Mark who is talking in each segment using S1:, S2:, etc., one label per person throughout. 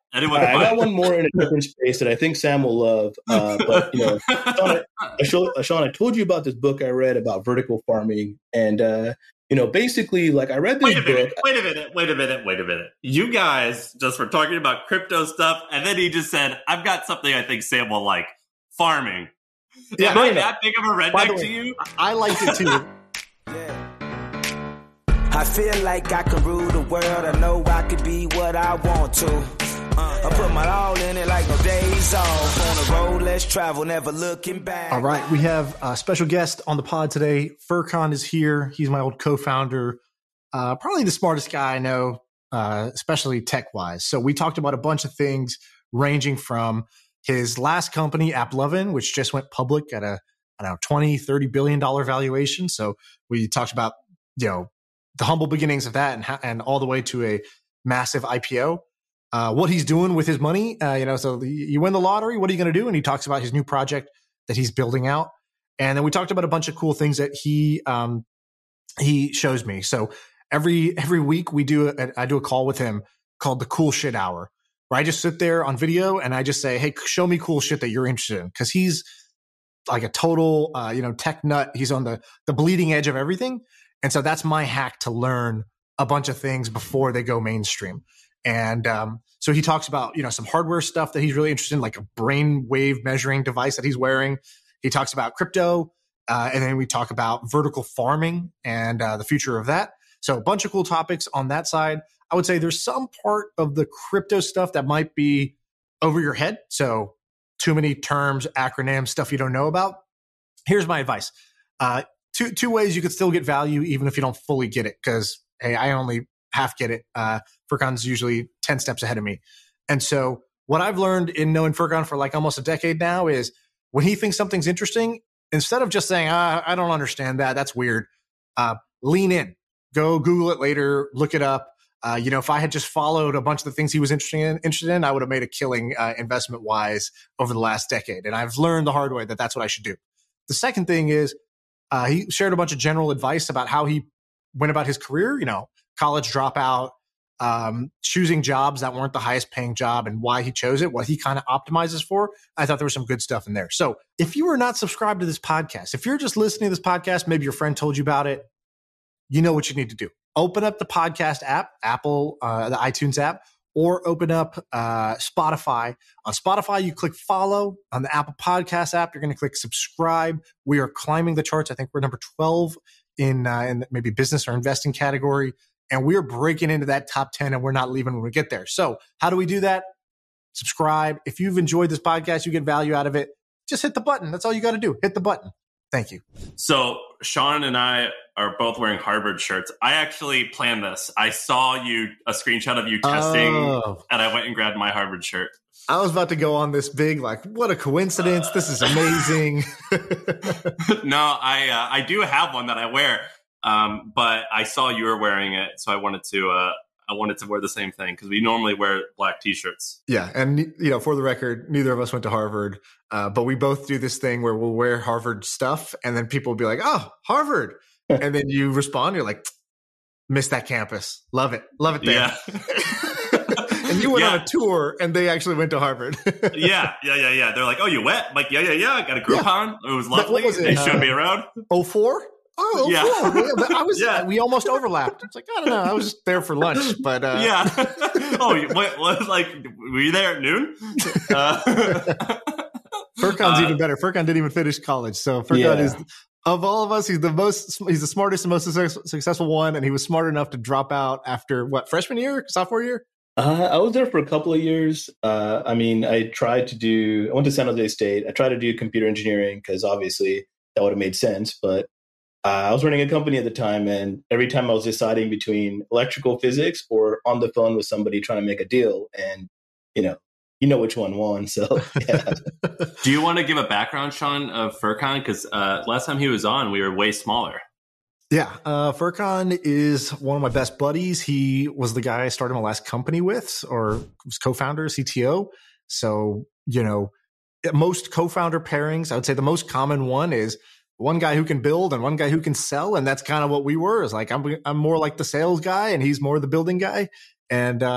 S1: Anyone
S2: I got
S1: fine.
S2: one more in a different space that I think Sam will love. But Sean, I told you about this book I read about vertical farming, and basically, like I read this book.
S1: Wait a minute. You guys just were talking about crypto stuff, and then he just said, "I've got something I think Sam will like: farming."
S3: Yeah,
S1: Am I that big of a redneck
S3: way,
S1: to you?
S3: I liked it too.
S4: I feel like I can rule the world. I know I could be what I want to. I put my all in it like no days off. On the road, let's travel, never looking back.
S3: All right, we have a special guest on the pod today. Furkan is here. He's my old co-founder. Probably the smartest guy I know, especially tech-wise. So we talked about a bunch of things ranging from his last company, AppLovin, which just went public at a $20-30 billion valuation. So we talked about, the humble beginnings of that and all the way to a massive IPO. What he's doing with his money, so you win the lottery, what are you going to do? And he talks about his new project that he's building out. And then we talked about a bunch of cool things that he shows me. So every week I do a call with him called the Cool Shit Hour, where I just sit there on video and I just say, hey, show me cool shit that you're interested in. Because he's like a total, tech nut. He's on the bleeding edge of everything. And so that's my hack to learn a bunch of things before they go mainstream. And so he talks about, some hardware stuff that he's really interested in, like a brain wave measuring device that he's wearing. He talks about crypto. And then we talk about vertical farming and the future of that. So a bunch of cool topics on that side. I would say there's some part of the crypto stuff that might be over your head. So too many terms, acronyms, stuff you don't know about. Here's my advice. Two ways you could still get value even if you don't fully get it. Because, hey, I only half get it. Furkan's usually 10 steps ahead of me. And so what I've learned in knowing Furkan for like almost a decade now is when he thinks something's interesting, instead of just saying, I don't understand that, that's weird, lean in. Go Google it later, look it up. If I had just followed a bunch of the things he was interested in, I would have made a killing investment-wise over the last decade. And I've learned the hard way that that's what I should do. The second thing is he shared a bunch of general advice about how he went about his career, college dropout, choosing jobs that weren't the highest paying job and why he chose it, what he kind of optimizes for. I thought there was some good stuff in there. So if you are not subscribed to this podcast, if you're just listening to this podcast, maybe your friend told you about it, you know what you need to do. Open up the podcast app, Apple, the iTunes app, or open up Spotify. On Spotify, you click follow. On the Apple Podcast app, you're going to click subscribe. We are climbing the charts. I think we're number 12 in maybe business or investing category. And we're breaking into that top 10 and we're not leaving when we get there. So how do we do that? Subscribe. If you've enjoyed this podcast, you get value out of it, just hit the button. That's all you got to do. Hit the button. Thank you.
S1: So Sean and I are both wearing Harvard shirts. I actually planned this. I saw a screenshot of you testing, and I went and grabbed my Harvard shirt.
S3: I was about to go on this big, what a coincidence. This is amazing.
S1: No, I do have one that I wear, but I saw you were wearing it, so I wanted to wear the same thing because we normally wear black T-shirts.
S3: Yeah, and for the record, neither of us went to Harvard, but we both do this thing where we'll wear Harvard stuff, and then people will be like, "Oh, Harvard," and then you respond, you're like, "Miss that campus, love it there."
S1: Yeah.
S3: And you went on a tour, and they actually went to Harvard.
S1: Yeah. They're like, "Oh, you went?" I'm like, yeah. I got a Groupon. It was lovely. They showed me around.
S3: 04? Oh,
S1: yeah.
S3: 04. I was. Yeah. We almost overlapped. It's like, I don't know. I was there for lunch, but
S1: yeah. Oh, what? Like, were you there at noon?
S3: Furkan's even better. Furkan didn't even finish college, so Furkan is of all of us. He's the smartest and most successful one, and he was smart enough to drop out after freshman year, sophomore year.
S2: I was there for a couple of years. I went to San Jose State. I tried to do computer engineering because obviously that would have made sense. But I was running a company at the time, and every time I was deciding between electrical physics or on the phone with somebody trying to make a deal, and you know which one won. So, yeah.
S1: Do you want to give a background, Sean, of Furkan? Because last time he was on, we were way smaller.
S3: Yeah, Furkan is one of my best buddies. He was the guy I started my last company with, or was co-founder, CTO. So, most co-founder pairings, I would say the most common one is one guy who can build and one guy who can sell. And that's kind of what we were. Is like, I'm more like the sales guy and he's more the building guy. And so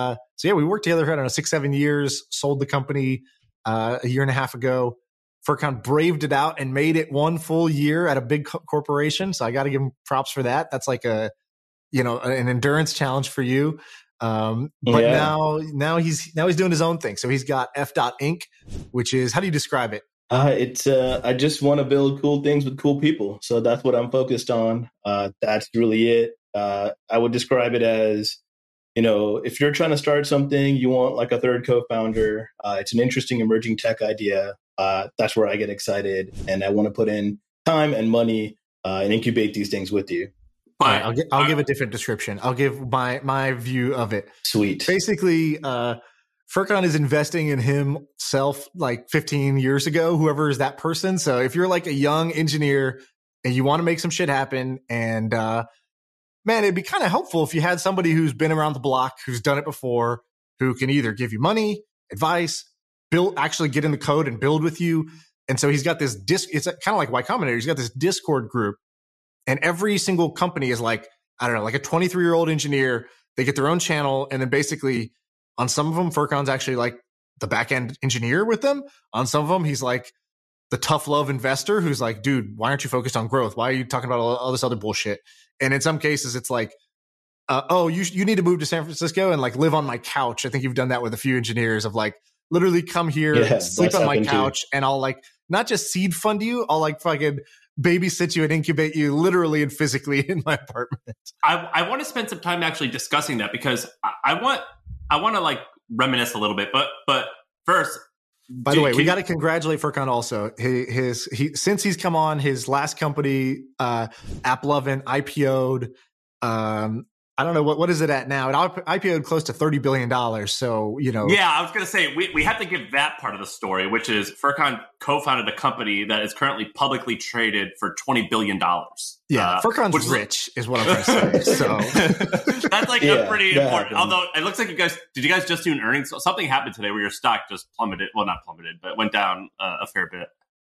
S3: So yeah, we worked together for, I don't know, 6-7 years, sold the company a year and a half ago. Furkan braved it out and made it one full year at a big corporation. So I got to give him props for that. That's like an endurance challenge for you. But now he's doing his own thing. So he's got F. Inc., which is, how do you describe it?
S2: It's I just want to build cool things with cool people. So that's what I'm focused on. That's really it. I would describe it as, if you're trying to start something, you want like a third co-founder. It's an interesting emerging tech idea. That's where I get excited, and I want to put in time and money and incubate these things with you.
S3: I'll give a different description. I'll give my view of it.
S2: Sweet.
S3: Basically, Furkan is investing in himself like 15 years ago, whoever is that person. So if you're like a young engineer and you want to make some shit happen, and man, it'd be kind of helpful if you had somebody who's been around the block, who's done it before, who can either give you money, advice, actually get in the code and build with you. And so he's got this it's kind of like Y Combinator. He's got this Discord group, and every single company is like, I don't know, like a 23-year-old engineer. They get their own channel, and then basically on some of them, Furkan's actually like the back-end engineer with them. On some of them, he's like the tough love investor who's like, dude, why aren't you focused on growth? Why are you talking about all this other bullshit? And in some cases, it's like, you need to move to San Francisco and like live on my couch. I think you've done that with a few engineers of like, literally come here, sleep on my couch, and I'll like not just seed fund you, I'll like fucking babysit you and incubate you literally and physically in my apartment.
S1: I want to spend some time actually discussing that, because I want to like reminisce a little bit, but first,
S3: by the way, we got to congratulate Furkan also. Since he's come on, his last company, AppLovin, IPO'd. I don't know what is it at now. It IPO'd close to $30 billion. So,
S1: Yeah, I was going to say, we have to give that part of the story, which is Furkan co-founded a company that is currently publicly traded for $20 billion.
S3: Yeah, Furkan's rich is what I'm trying to say. So
S1: that's like a pretty important. Although it looks like did you guys just do an earnings? Something happened today where your stock just plummeted. Well, not plummeted, but went down a fair bit.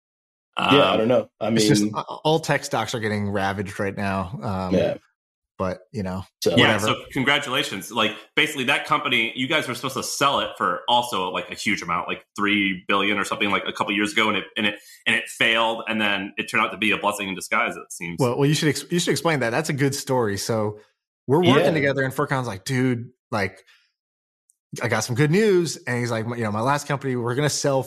S2: I don't know. I mean,
S3: it's just, all tech stocks are getting ravaged right now. But
S1: so congratulations. Like basically that company, you guys were supposed to sell it for also like a huge amount, like $3 billion or something, like a couple years ago, and it failed, and then it turned out to be a blessing in disguise, it seems.
S3: Well, you should explain that. That's a good story. So we're working together, and Furkan's like, dude, like I got some good news, and he's like, my last company, they're going to sell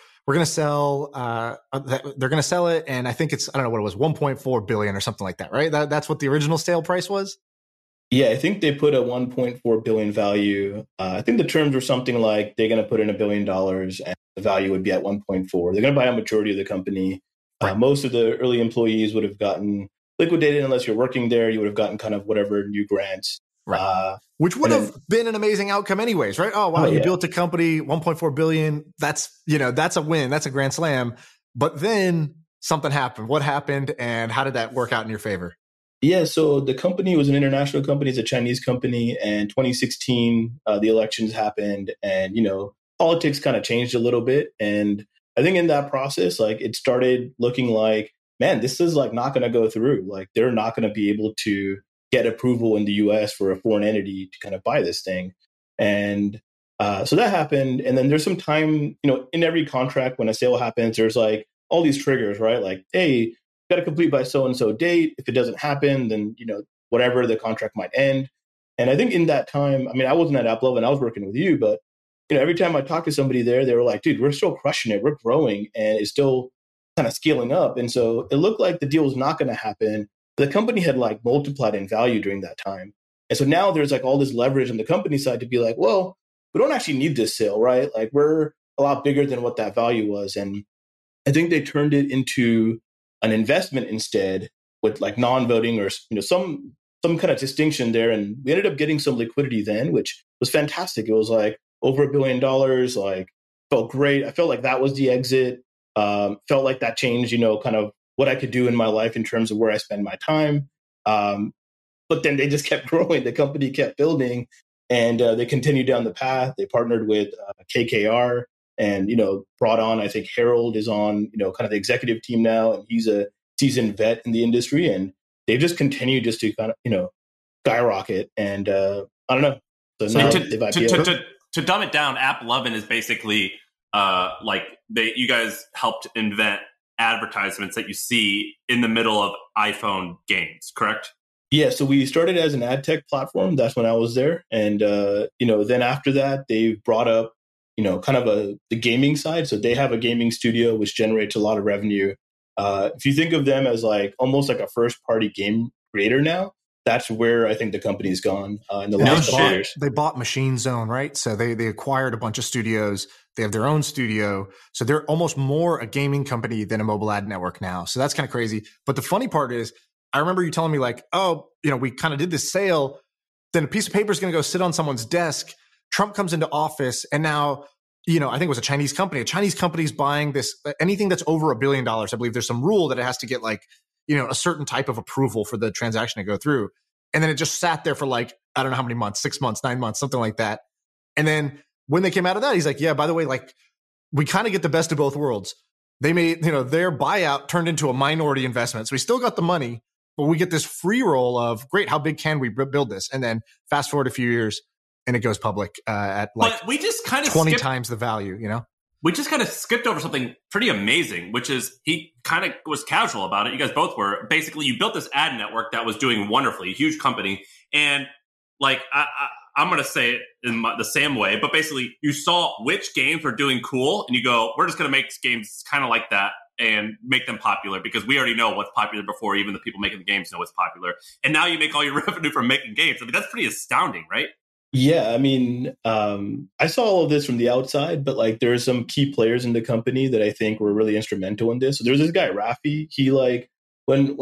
S3: it. And I think it's, I don't know what it was, 1.4 billion or something like that, right? That's what the original sale price was.
S2: Yeah, I think they put a 1.4 billion value. I think the terms were something like they're going to put in $1 billion and the value would be at 1.4. They're going to buy a majority of the company. Right. Most of the early employees would have gotten liquidated. Unless you're working there, you would have gotten kind of whatever new grants.
S3: Right. Which would have been an amazing outcome anyways, right? Oh, wow, you built a company, 1.4 billion. That's a win. That's a grand slam. But then something happened. What happened, and how did that work out in your favor?
S2: Yeah, so the company was an international company. It's a Chinese company. And 2016, the elections happened, and, politics kind of changed a little bit. And I think in that process, like it started looking like, man, this is like not going to go through. Like they're not going to be able to get approval in the US for a foreign entity to kind of buy this thing. And so that happened. And then there's some time, in every contract, when a sale happens, there's like all these triggers, right? Like, hey, got to complete by so-and-so date. If it doesn't happen, then, whatever, the contract might end. And I think in that time, I mean, I wasn't at AppLovin, I was working with you, but, every time I talked to somebody there, they were like, dude, we're still crushing it. We're growing and it's still kind of scaling up. And so it looked like the deal was not going to happen. The company had like multiplied in value during that time. And so now there's like all this leverage on the company side to be like, well, we don't actually need this sale, right? Like we're a lot bigger than what that value was. And I think they turned it into an investment instead with like non-voting or, some kind of distinction there. And we ended up getting some liquidity then, which was fantastic. It was like over $1 billion, like felt great. I felt like that was the exit. Felt like that changed, kind of what I could do in my life in terms of where I spend my time. But then they just kept growing. The company kept building, and they continued down the path. They partnered with KKR and, brought on, I think Harold is on, kind of the executive team now, and he's a seasoned vet in the industry. And they've just continued just to kind of, skyrocket. And I don't know. So now
S1: to dumb it down, AppLovin is basically you guys helped invent advertisements that you see in the middle of iPhone games, correct?
S2: Yeah, so we started as an ad tech platform. That's when I was there. And, then after that, they brought up, kind of the gaming side. So they have a gaming studio, which generates a lot of revenue. If you think of them as almost like a first party game creator now, that's where I think the company's gone in the last couple years.
S3: They bought Machine Zone, right? So they acquired a bunch of studios. They have their own studio. So they're almost more a gaming company than a mobile ad network now. So that's kind of crazy. But the funny part is, I remember you telling me we kind of did this sale. Then a piece of paper is going to go sit on someone's desk. Trump comes into office, and now, I think it was a Chinese company. A Chinese company is buying this, anything that's over $1 billion. I believe there's some rule that it has to get a certain type of approval for the transaction to go through. And then it just sat there for I don't know how many months, 6 months, 9 months, something like that. And then when they came out of that, he's like, yeah, by the way, we kind of get the best of both worlds. They made, their buyout turned into a minority investment. So we still got the money, but we get this free roll of, great, how big can we build this? And then fast forward a few years and it goes public at
S1: but we just kind of
S3: 20 times the value,
S1: We just kind of skipped over something pretty amazing, which is he kind of was casual about it. You guys both were. Basically, you built this ad network that was doing wonderfully, a huge company. And I'm going to say it in the same way, but basically you saw which games were doing cool and you go, we're just going to make games kind of like that and make them popular because we already know what's popular before even the people making the games know what's popular. And now you make all your revenue from making games. I mean, that's pretty astounding, right?
S2: Yeah, I mean, I saw all of this from the outside, but there are some key players in the company that I think were really instrumental in this. So there's this guy, Rafi. He when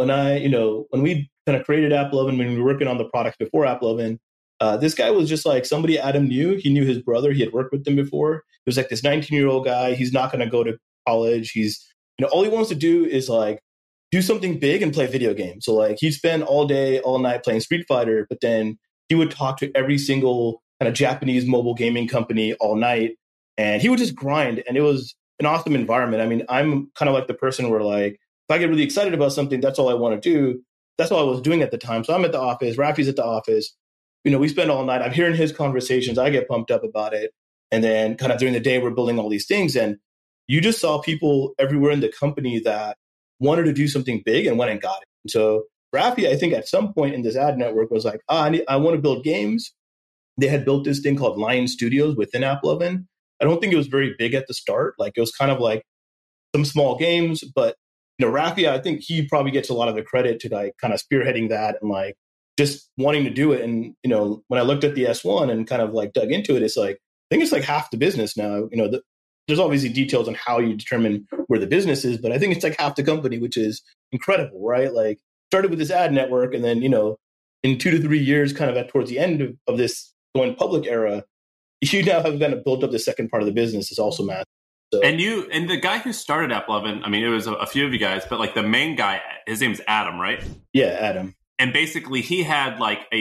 S2: we kind of created AppLovin, when we were working on the products before AppLovin, this guy was just somebody Adam knew. He knew his brother. He had worked with them before. He was this 19-year-old guy. He's not going to go to college. He's, all he wants to do is do something big and play video games. So he'd spend all day, all night playing Street Fighter, but then he would talk to every single kind of Japanese mobile gaming company all night, and he would just grind. And it was an awesome environment. I mean, I'm kind of the person where if I get really excited about something, that's all I want to do. That's all I was doing at the time. So I'm at the office. Rafi's at the office. We spend all night. I'm hearing his conversations. I get pumped up about it. And then kind of during the day, we're building all these things. And you just saw people everywhere in the company that wanted to do something big and went and got it. And so Rafi, I think at some point in this ad network was I want to build games. They had built this thing called Lion Studios within AppLovin. I don't think it was very big at the start. It was kind of some small games, but Rafi, I think he probably gets a lot of the credit to kind of spearheading that and just wanting to do it. And when I looked at the S1 and kind of dug into it, it's I think it's half the business now. There's obviously details on how you determine where the business is, but I think it's half the company, which is incredible, right? Started with this ad network, and then in 2 to 3 years, kind of towards the end of this going public era, you now have kind of built up the second part of the business. Is also massive. So,
S1: and the guy who started AppLovin, I mean, it was a few of you guys, but the main guy, his name's Adam, right?
S2: Yeah, Adam.
S1: And basically, he had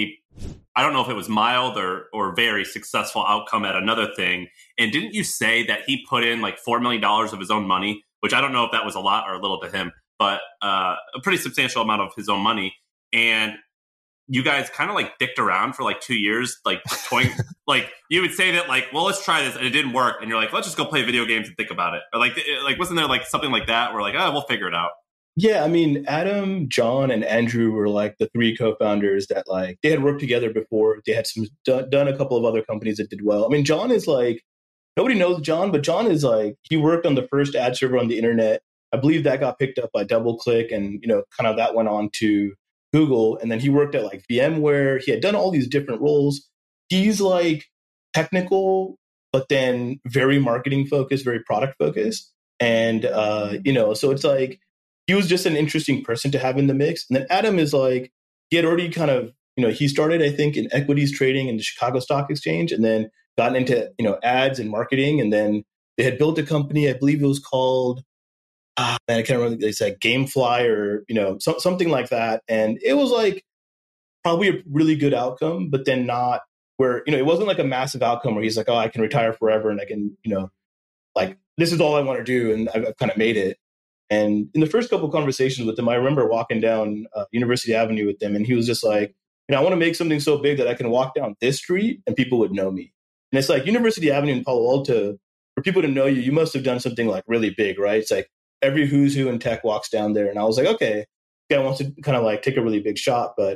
S1: I don't know if it was mild or very successful outcome at another thing. And didn't you say that he put in $4 million of his own money, which I don't know if that was a lot or a little to him, but a pretty substantial amount of his own money. And you guys kind of dicked around for 2 years, toying, you would say that well, let's try this. And it didn't work. And you're let's just go play video games and think about it. Or wasn't there something like that where we'll figure it out?
S2: Yeah, I mean, Adam, John, and Andrew were the three co-founders that they had worked together before. They had done a couple of other companies that did well. I mean, John is nobody knows John, but John is he worked on the first ad server on the internet. I believe that got picked up by DoubleClick, and kind of that went on to Google. And then he worked at VMware. He had done all these different roles. He's technical, but then very marketing focused, very product focused. And so it's he was just an interesting person to have in the mix. And then Adam is he had already kind of, he started, I think, in equities trading in the Chicago Stock Exchange, and then gotten into, ads and marketing. And then they had built a company, I believe it was called, I can't remember, they said Gamefly or, something like that. And it was probably a really good outcome, but then not where, it wasn't a massive outcome where he's oh, I can retire forever and I can, this is all I want to do. And I've kind of made it. And in the first couple of conversations with him, I remember walking down University Avenue with him, and he was just I want to make something so big that I can walk down this street and people would know me. And it's like University Avenue in Palo Alto, for people to know you, you must have done something like really big, right? It's like every who's who in tech walks down there. And I was like, okay, I want to kind of like take a really big shot. But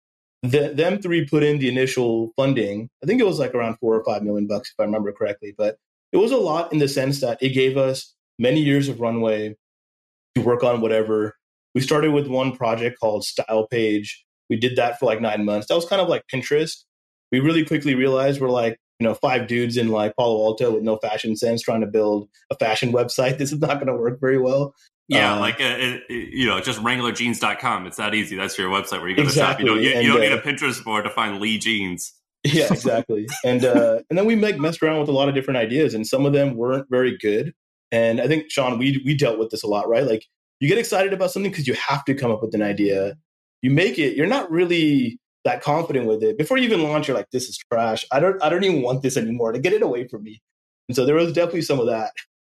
S2: them three put in the initial funding. I think it was like around $4 or $5 million, if I remember correctly. But it was a lot in the sense that it gave us many years of runway to work on whatever. We started with one project called Style Page. We did that for like 9 months. That was kind of like Pinterest. We really quickly realized we're like, 5 dudes in like Palo Alto with no fashion sense trying to build a fashion website. This is not going to work very well.
S1: Yeah, just WranglerJeans.com. It's that easy. That's your website where you go to shop. You don't need a Pinterest board to find Lee jeans.
S2: Yeah, exactly. And then we messed around with a lot of different ideas, and some of them weren't very good. And I think, Sean, we dealt with this a lot, right? Like you get excited about something because you have to come up with an idea. You make it. You're not really that confident with it. Before you even launch, you're like, this is trash. I don't even want this anymore. To get it away from me. And so there was definitely some of that.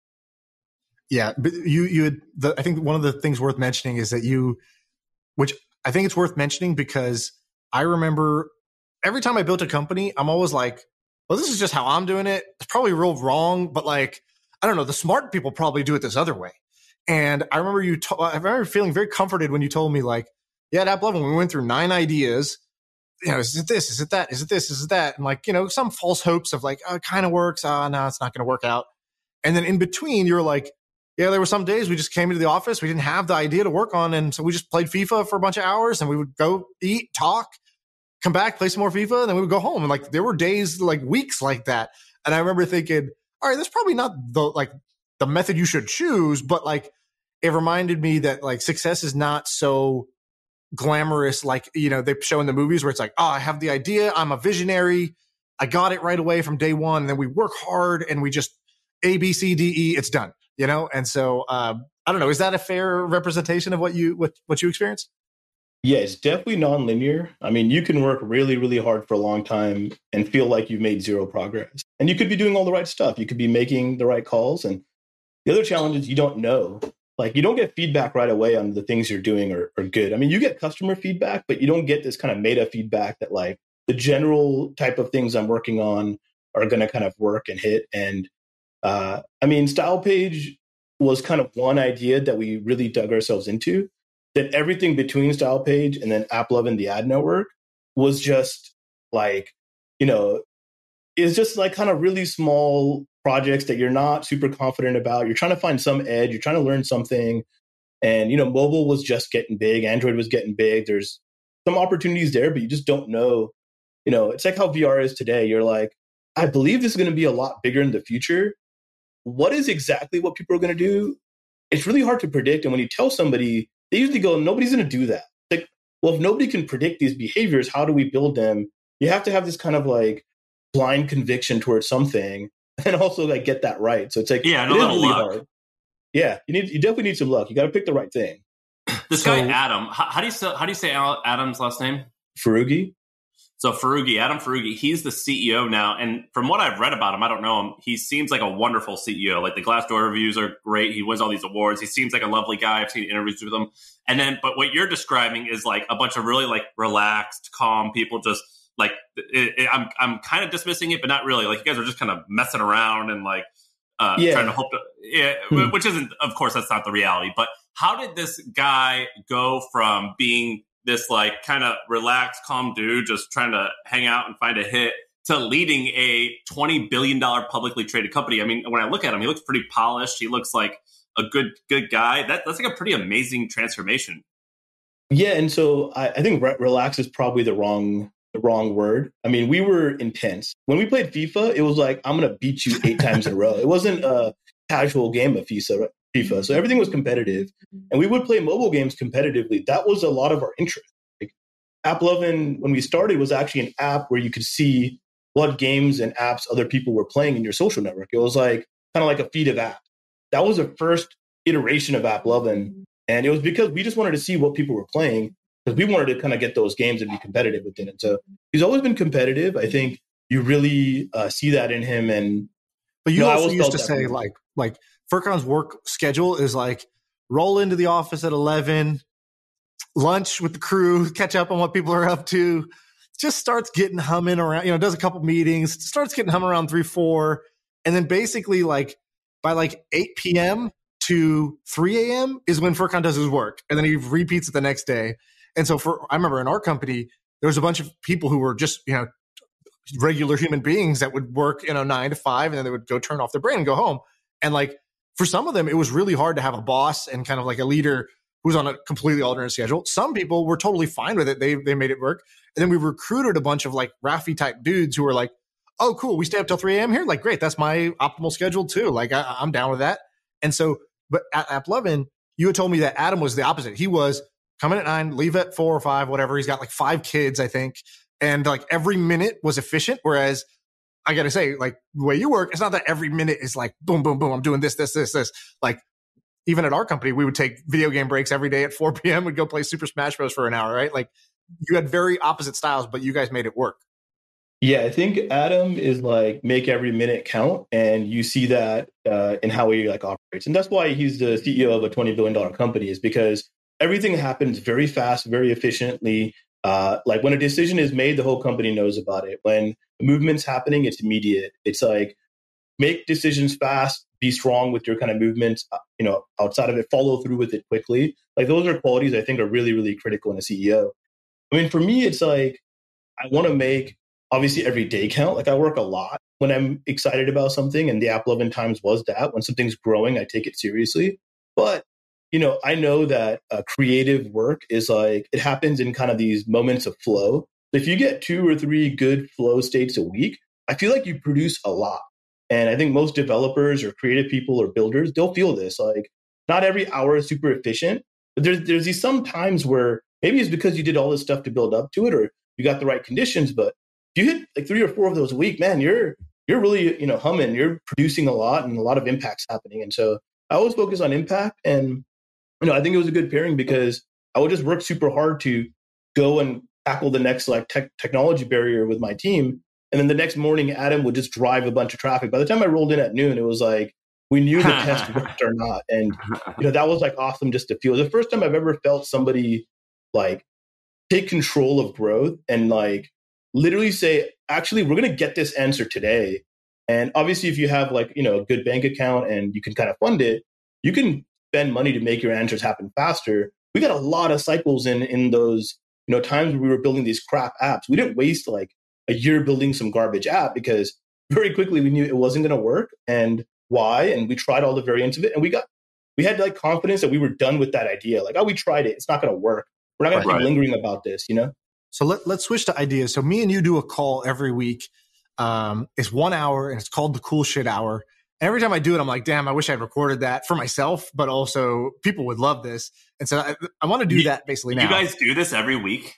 S3: Yeah, but I think one of the things worth mentioning is that which I think it's worth mentioning because I remember every time I built a company, I'm always like, well, this is just how I'm doing it. It's probably real wrong, but like, I don't know, the smart people probably do it this other way. And I remember I remember feeling very comforted when you told me like, yeah, at AppLovin, we went through 9 ideas. Is it this? Is it that? Is it this? Is it that? And like, some false hopes of like, oh, it kind of works. No, it's not going to work out. And then in between, you're like, yeah, there were some days we just came into the office. We didn't have the idea to work on. And so we just played FIFA for a bunch of hours and we would go eat, talk, come back, play some more FIFA. And then we would go home. And like, there were days, like weeks like that. And I remember thinking, all right, that's probably not the method you should choose. But like, it reminded me that like success is not so glamorous. Like, they show in the movies where it's like, oh, I have the idea. I'm a visionary. I got it right away from day one. And then we work hard and we just A, B, C, D, E, it's done. And so I don't know. Is that a fair representation of what you experienced?
S2: Yeah, it's definitely nonlinear. I mean, you can work really, really hard for a long time and feel like you've made zero progress. And you could be doing all the right stuff. You could be making the right calls. And the other challenge is you don't know. Like, you don't get feedback right away on the things you're doing are good. I mean, you get customer feedback, but you don't get this kind of meta feedback that like the general type of things I'm working on are going to kind of work and hit. And Style Page was kind of one idea that we really dug ourselves into. That everything between Style Page and then AppLovin, the ad network, was just like, it's just like kind of really small projects that you're not super confident about. You're trying to find some edge. You're trying to learn something. And, mobile was just getting big. Android was getting big. There's some opportunities there, but you just don't know. It's like how VR is today. You're like, I believe this is going to be a lot bigger in the future. What is exactly what people are going to do? It's really hard to predict. And when you tell somebody, they usually go, nobody's going to do that. Like, well, if nobody can predict these behaviors, how do we build them? You have to have this kind of like blind conviction towards something and also like get that right. So it's like,
S1: yeah, and a little
S2: really
S1: luck.
S2: Hard. Yeah, you definitely need some luck. You got to pick the right thing.
S1: This guy, Adam, how do you say Adam's last name?
S2: Foroughi.
S1: So Adam Foroughi, he's the CEO now. And from what I've read about him, I don't know him. He seems like a wonderful CEO. Like the Glassdoor reviews are great. He wins all these awards. He seems like a lovely guy. I've seen interviews with him. But what you're describing is like a bunch of really like relaxed, calm people. Just like I'm kind of dismissing it, but not really. Like you guys are just kind of messing around and like trying to hope to, which isn't, of course, that's not the reality. But how did this guy go from being this like kind of relaxed, calm dude just trying to hang out and find a hit to leading a $20 billion publicly traded company? I mean, when I look at him, he looks pretty polished. He looks like a good guy. That's like a pretty amazing transformation.
S2: Yeah, and so I think relax is probably the wrong word. I mean, we were intense. When we played FIFA, it was like, I'm going to beat you 8 times in a row. It wasn't a casual game of FIFA. So everything was competitive. And we would play mobile games competitively. That was a lot of our interest. Like, AppLovin, when we started, was actually an app where you could see what games and apps other people were playing in your social network. It was like kind of like a feed of apps. That was the first iteration of AppLovin. And it was because we just wanted to see what people were playing, because we wanted to kind of get those games and be competitive within it. So he's always been competitive. I think you really see that in him.
S3: But you also used to say like Furkan's work schedule is like roll into the office at 11, lunch with the crew, catch up on what people are up to, just starts getting humming around, does a couple meetings, starts getting humming around 3, 4. And then basically like by like 8 p.m. to 3 a.m. is when Furkan does his work. And then he repeats it the next day. And so I remember in our company, there was a bunch of people who were just, regular human beings that would work, 9 to 5, and then they would go turn off their brain and go home. And like, for some of them, it was really hard to have a boss and kind of like a leader who's on a completely alternate schedule. Some people were totally fine with it. They made it work. And then we recruited a bunch of like Rafi type dudes who were like, oh, cool, we stay up till 3 a.m. here? Like, great, that's my optimal schedule too. Like, I'm down with that. And so, but at AppLovin, you had told me that Adam was the opposite. He was come in at 9, leave at 4 or 5, whatever. He's got like 5 kids, I think. And like every minute was efficient. Whereas I got to say, like the way you work, it's not that every minute is like boom, boom, boom. I'm doing this. Like even at our company, we would take video game breaks every day at 4 p.m. We'd go play Super Smash Bros. For an hour, right? Like you had very opposite styles, but you guys made it work.
S2: Yeah, I think Adam is like make every minute count, and you see that in how he like operates, and that's why he's the CEO of a $20 billion company. Is because everything happens very fast, very efficiently. Like when a decision is made, the whole company knows about it. When the movement's happening, it's immediate. It's like make decisions fast, be strong with your kind of movements. Outside of it, follow through with it quickly. Like those are qualities I think are really, really critical in a CEO. I mean, for me, it's like I want to make obviously every day count. Like I work a lot when I'm excited about something, and the AppLovin times was that. When something's growing, I take it seriously. But I know that creative work is like, it happens in kind of these moments of flow. If you get 2 or 3 good flow states a week, I feel like you produce a lot. And I think most developers or creative people or builders, they'll feel this. Like not every hour is super efficient, but there's these some times where maybe it's because you did all this stuff to build up to it, or you got the right conditions. But if you hit like 3 or 4 of those a week, man, you're really, humming, you're producing a lot and a lot of impact's happening. And so I always focus on impact. And I think it was a good pairing because I would just work super hard to go and tackle the next like technology barrier with my team. And then the next morning, Adam would just drive a bunch of traffic. By the time I rolled in at noon, it was like, we knew the test worked or not. And, that was like awesome just to feel. The first time I've ever felt somebody like take control of growth and like literally say, actually, we're going to get this answer today. And obviously, if you have like, a good bank account and you can kind of fund it, you can spend money to make your answers happen faster. We got a lot of cycles in those, times where we were building these crap apps. We didn't waste like a year building some garbage app because very quickly we knew it wasn't going to work and why. And we tried all the variants of it. And we had like confidence that we were done with that idea. Like, we tried it. It's not going to work. We're not going to keep lingering about this,
S3: So let's switch to ideas. So me and you do a call every week. It's 1 hour and it's called the Cool Shit Hour. And every time I do it, I'm like, damn, I wish I'd recorded that for myself, but also people would love this. And so I want to do that basically now.
S1: You guys do this every week?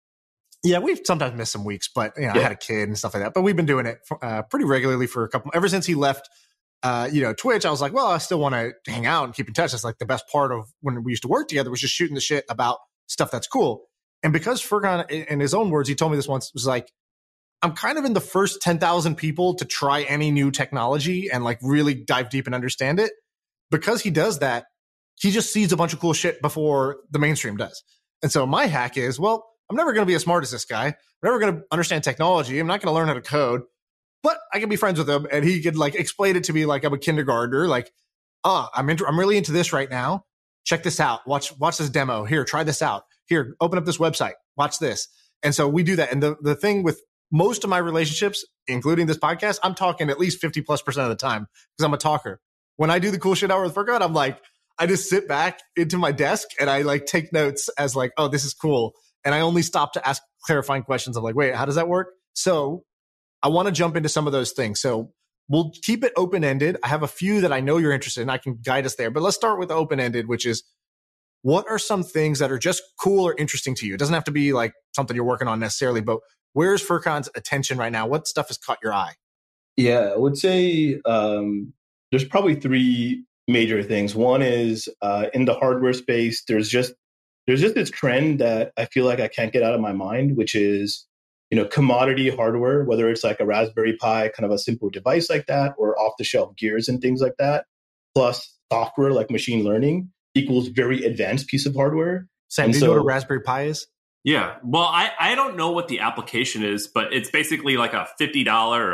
S3: Yeah, we've sometimes missed some weeks, but I had a kid and stuff like that. But we've been doing it pretty regularly for ever since he left, Twitch. I was like, well, I still want to hang out and keep in touch. That's like the best part of when we used to work together was just shooting the shit about stuff that's cool. And because Furkan, in his own words, he told me this once, was like, I'm kind of in the first 10,000 people to try any new technology and like really dive deep and understand it. Because he does that, he just sees a bunch of cool shit before the mainstream does. And so my hack is, well, I'm never going to be as smart as this guy. I'm never going to understand technology. I'm not going to learn how to code, but I can be friends with him and he could like explain it to me like I'm a kindergartner. Like, I'm really into this right now. Check this out. Watch this demo. Here, try this out. Here, open up this website. Watch this. And so we do that. And the thing with most of my relationships, including this podcast, I'm talking at least 50+% of the time because I'm a talker. When I do the Cool Shit Hour with Furkan, I'm like, I just sit back into my desk and I like take notes as like, oh, this is cool. And I only stop to ask clarifying questions. I'm like, wait, how does that work? So I want to jump into some of those things. So we'll keep it open-ended. I have a few that I know you're interested in. I can guide us there. But let's start with open-ended, which is, what are some things that are just cool or interesting to you? It doesn't have to be like something you're working on necessarily, but where's Furkan's attention right now? What stuff has caught your eye?
S2: Yeah, I would say there's probably 3 major things. One is in the hardware space, there's just this trend that I feel like I can't get out of my mind, which is, commodity hardware, whether it's like a Raspberry Pi, kind of a simple device like that, or off-the-shelf gears and things like that, plus software like machine learning equals very advanced piece of hardware.
S3: Sam, do you know what a Raspberry Pi is?
S1: Yeah. Well, I don't know what the application is, but it's basically like a $50.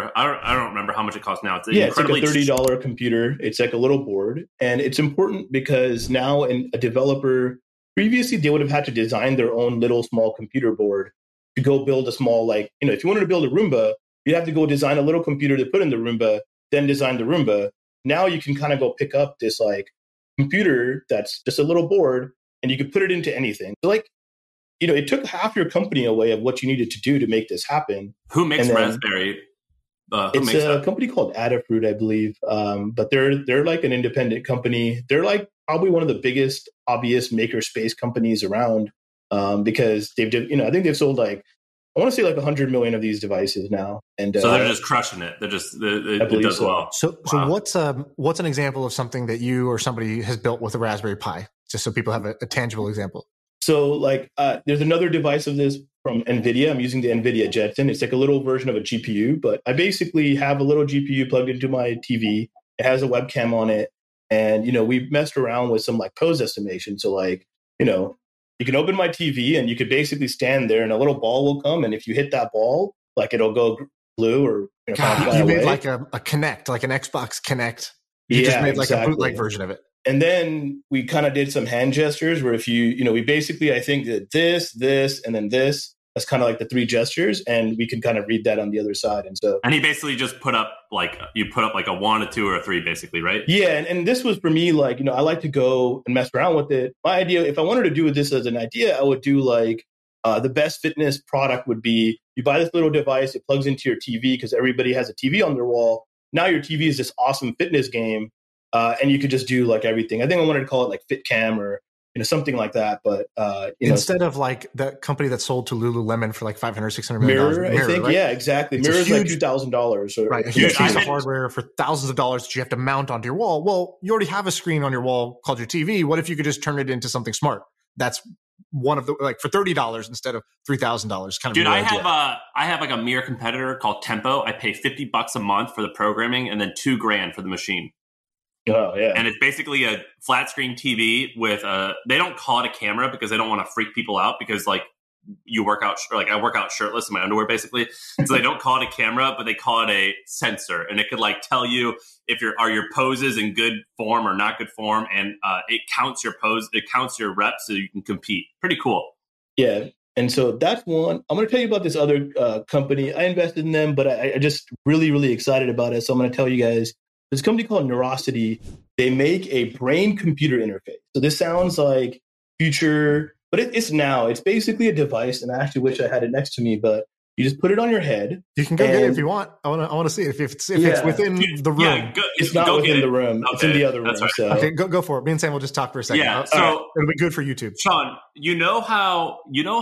S1: I don't remember how much it costs now. It's
S2: It's like a $30 computer. It's like a little board. And it's important because now a developer, previously they would have had to design their own little small computer board to go build a small, like, if you wanted to build a Roomba, you'd have to go design a little computer to put in the Roomba, then design the Roomba. Now you can kind of go pick up this like computer that's just a little board and you can put it into anything. So like, it took half your company away of what you needed to do to make this happen.
S1: Who makes Raspberry?
S2: It's a company called Adafruit, I believe. But they're like an independent company. They're like probably one of the biggest hobbyist makerspace companies around because I think they've sold like, I want to say like 100 million of these devices now. And
S1: so they're just crushing it. They're just, it does well.
S3: So what's an example of something that you or somebody has built with a Raspberry Pi? Just so people have a tangible example.
S2: So like there's another device of this from NVIDIA. I'm using the NVIDIA Jetson. It's like a little version of a GPU, but I basically have a little GPU plugged into my TV. It has a webcam on it. And, we've messed around with some like pose estimation. So like, you can open my TV and you could basically stand there and a little ball will come. And if you hit that ball, like it'll go blue or
S3: you made like a Kinect, like an Xbox Kinect. You just made like a bootleg version of it.
S2: And then we kind of did some hand gestures where if we basically, I think that this, and then this, that's kind of like the three gestures. And we can kind of read that on the other side.
S1: And he basically just put up like a 1, a 2, or a 3, basically, right?
S2: Yeah. And this was for me, like, I like to go and mess around with it. My idea, if I wanted to do this as an idea, I would do like the best fitness product would be you buy this little device, it plugs into your TV because everybody has a TV on their wall. Now your TV is this awesome fitness game. And you could just do like everything. I think I wanted to call it like FitCam or something like that. But
S3: instead of like that company that sold to Lululemon for like $500-600 million.
S2: Mirror, I think, right? Yeah, exactly. It's Mirror's like $2,000,
S3: right? A huge piece of hardware for thousands of dollars that you have to mount onto your wall. Well, you already have a screen on your wall called your TV. What if you could just turn it into something smart? That's one of the like for $30 instead of $3,000. Kind of.
S1: Dude, I have like a mirror competitor called Tempo. I pay $50 a month for the programming and then $2,000 for the machine.
S2: Oh, yeah.
S1: And it's basically a flat screen TV with they don't call it a camera because they don't want to freak people out because like I work out shirtless in my underwear basically. So they don't call it a camera, but they call it a sensor. And it could like tell you if your poses in good form or not good form. And it counts your pose, it counts your reps so you can compete. Pretty cool.
S2: Yeah. And so that's one. I'm going to tell you about this other company. I invested in them, but I just really, really excited about it. So I'm going to tell you guys. There's a company called Neurosity. They make a brain-computer interface. So this sounds like future, but it's now. It's basically a device, and I actually wish I had it next to me, but you just put it on your head.
S3: You can go get it if you want. I want to see it. If it's within the room.
S1: Yeah,
S2: it's not within the room. Okay. It's in the other room.
S1: Right.
S2: So.
S3: Okay, go for it. Me and Sam will just talk for a second.
S1: Yeah, so
S3: it'll be good for YouTube.
S1: Sean, you know how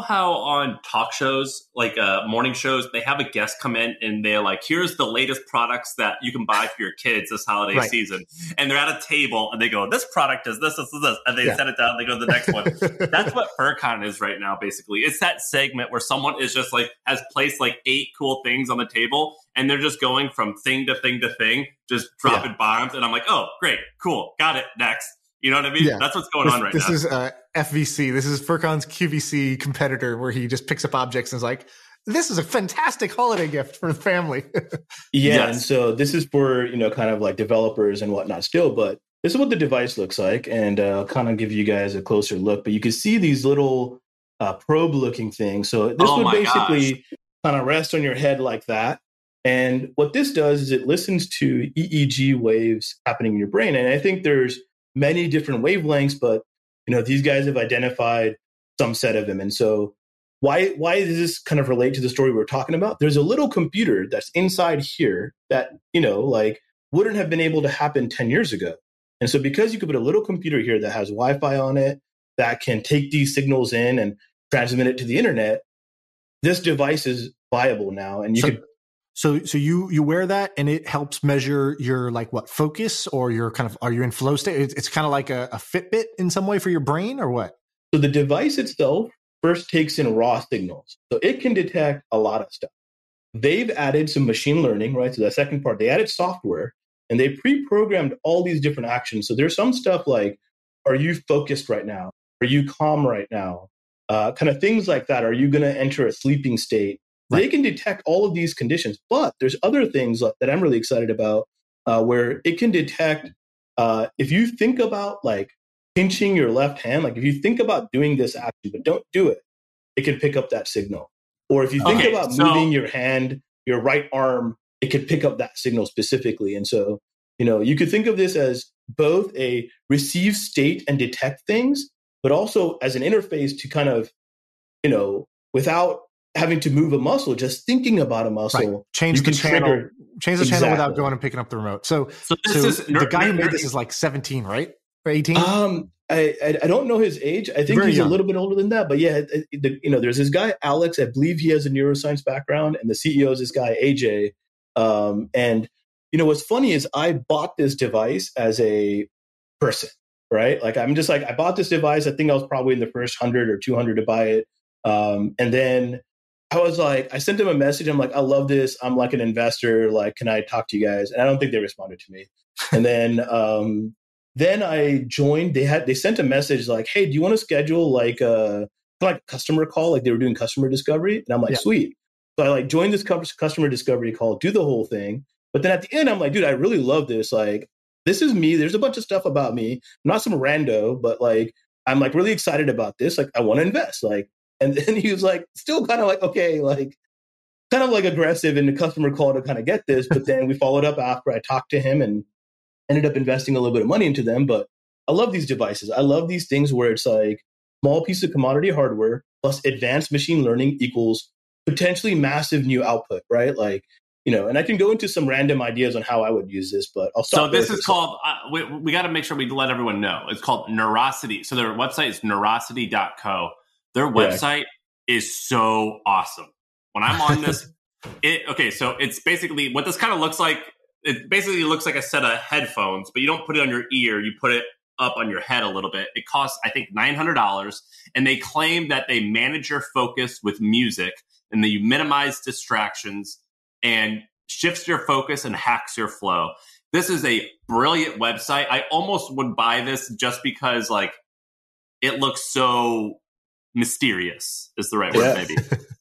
S1: on talk shows, like morning shows, they have a guest come in and they're like, here's the latest products that you can buy for your kids this holiday season. And they're at a table and they go, this product is this, and they set it down and they go to the next one. That's what FurCon is right now, basically. It's that segment where someone is just like, has placed like 8 cool things on the table and they're just going from thing to thing to thing, just dropping bombs. And I'm like, oh, great, cool, got it, next. You know what I mean? Yeah. That's what's going on right now.
S3: This is FVC. This is FurCon's QVC competitor where he just picks up objects and is like, this is a fantastic holiday gift for the family.
S2: And so this is for, kind of like developers and whatnot still, but this is what the device looks like. And I'll kind of give you guys a closer look, but you can see these little probe looking things. So this would basically kind of rest on your head like that. And what this does is it listens to EEG waves happening in your brain. And I think there's many different wavelengths, but these guys have identified some set of them. And so why does this kind of relate to the story we're talking about? There's a little computer that's inside here that, wouldn't have been able to happen 10 years ago. And so because you could put a little computer here that has Wi-Fi on it, that can take these signals in and transmit it to the internet, this device is viable now. And
S3: So you wear that and it helps measure your focus or your are you in flow state? It's kind of like a Fitbit in some way for your brain or what?
S2: So the device itself first takes in raw signals. So it can detect a lot of stuff. They've added some machine learning, right? So the second part, they added software and they pre-programmed all these different actions. So there's some stuff like, are you focused right now? Are you calm right now? kind of things like that. Are you going to enter a sleeping state? Right. They can detect all of these conditions, but there's other things that I'm really excited about where it can detect if you think about like pinching your left hand, like if you think about doing this action, but don't do it, it can pick up that signal. Or if you think about moving your hand, your right arm, it could pick up that signal specifically. And so, you could think of this as both a receive state and detect things, but also as an interface to kind of, without having to move a muscle, just thinking about a muscle.
S3: Right. Change the channel without going and picking up the remote. So the guy who made this is like 17, right? Or 18?
S2: I don't know his age. I think he's a little bit older than that. But yeah, there's this guy, Alex. I believe he has a neuroscience background. And the CEO is this guy, AJ. And what's funny is I bought this device as a person, right? Like, I'm just like, I bought this device. I think I was probably in the first 100 or 200 to buy it. And then I was like, I sent them a message. I'm like, I love this. I'm like an investor. Like, can I talk to you guys? And I don't think they responded to me. And then I joined. They sent a message like, hey, do you want to schedule like a customer call? Like they were doing customer discovery. And I'm like, sweet. So I like joined this customer discovery call, do the whole thing. But then at the end, I'm like, dude, I really love this. Like, this is me. There's a bunch of stuff about me. I'm not some rando, but like, I'm like really excited about this. Like, I want to invest. Like, and then he was like, still kind of like, okay, like kind of like aggressive in the customer call to kind of get this. But then we followed up after I talked to him and ended up investing a little bit of money into them. But I love these devices. I love these things where it's like small piece of commodity hardware plus advanced machine learning equals potentially massive new output, right? Like, and I can go into some random ideas on how I would use this, but I'll stop.
S1: So this is called, we got to make sure we let everyone know. It's called Neurosity. So their website is neurosity.co. Their website is so awesome. When I'm on this, so it's basically what this kind of looks like. It basically looks like a set of headphones, but you don't put it on your ear. You put it up on your head a little bit. It costs, I think, $900. And they claim that they manage your focus with music and that you minimize distractions and shifts your focus and hacks your flow. This is a brilliant website. I almost would buy this just because like it looks so mysterious is the right word, maybe.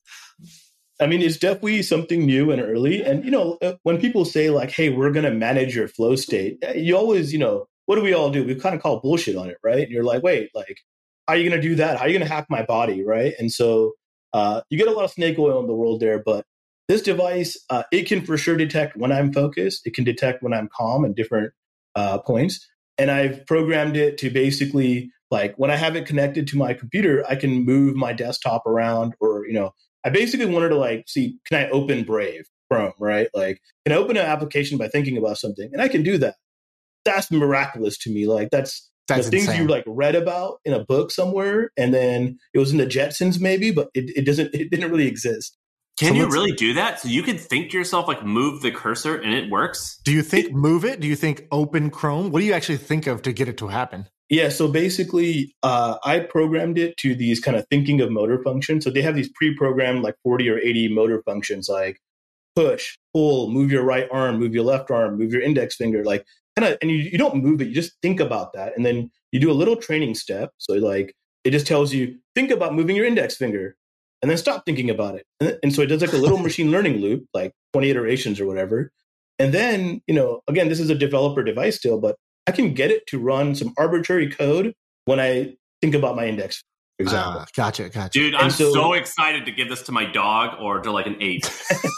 S2: I mean, it's definitely something new and early. And, when people say like, hey, we're going to manage your flow state, you always, what do we all do? We kind of call bullshit on it, right? And you're like, wait, like, how are you going to do that? How are you going to hack my body, right? And so you get a lot of snake oil in the world there. But this device, it can for sure detect when I'm focused. It can detect when I'm calm at different points. And I've programmed it to basically, like, when I have it connected to my computer, I can move my desktop around or, I basically wanted to like see, can I open Brave, Chrome, right? Like, can I open an application by thinking about something? And I can do that. That's miraculous to me. Like that's the things you like read about in a book somewhere, and then it was in the Jetsons maybe, but it didn't really exist.
S1: Can you really do that? So you can think to yourself, like move the cursor and it works?
S3: Do you think move it? Do you think open Chrome? What do you actually think of to get it to happen?
S2: Yeah, so basically, I programmed it to these kind of thinking of motor functions. So they have these pre-programmed like 40 or 80 motor functions like push, pull, move your right arm, move your left arm, move your index finger, like kind of, and you don't move it, you just think about that. And then you do a little training step. So like, it just tells you, think about moving your index finger and then stop thinking about it. And so it does like a little machine learning loop, like 20 iterations or whatever. And then, again, this is a developer device still, but I can get it to run some arbitrary code when I think about my index. Example.
S3: Gotcha.
S1: Dude, I'm so excited to give this to my dog or to like an 8.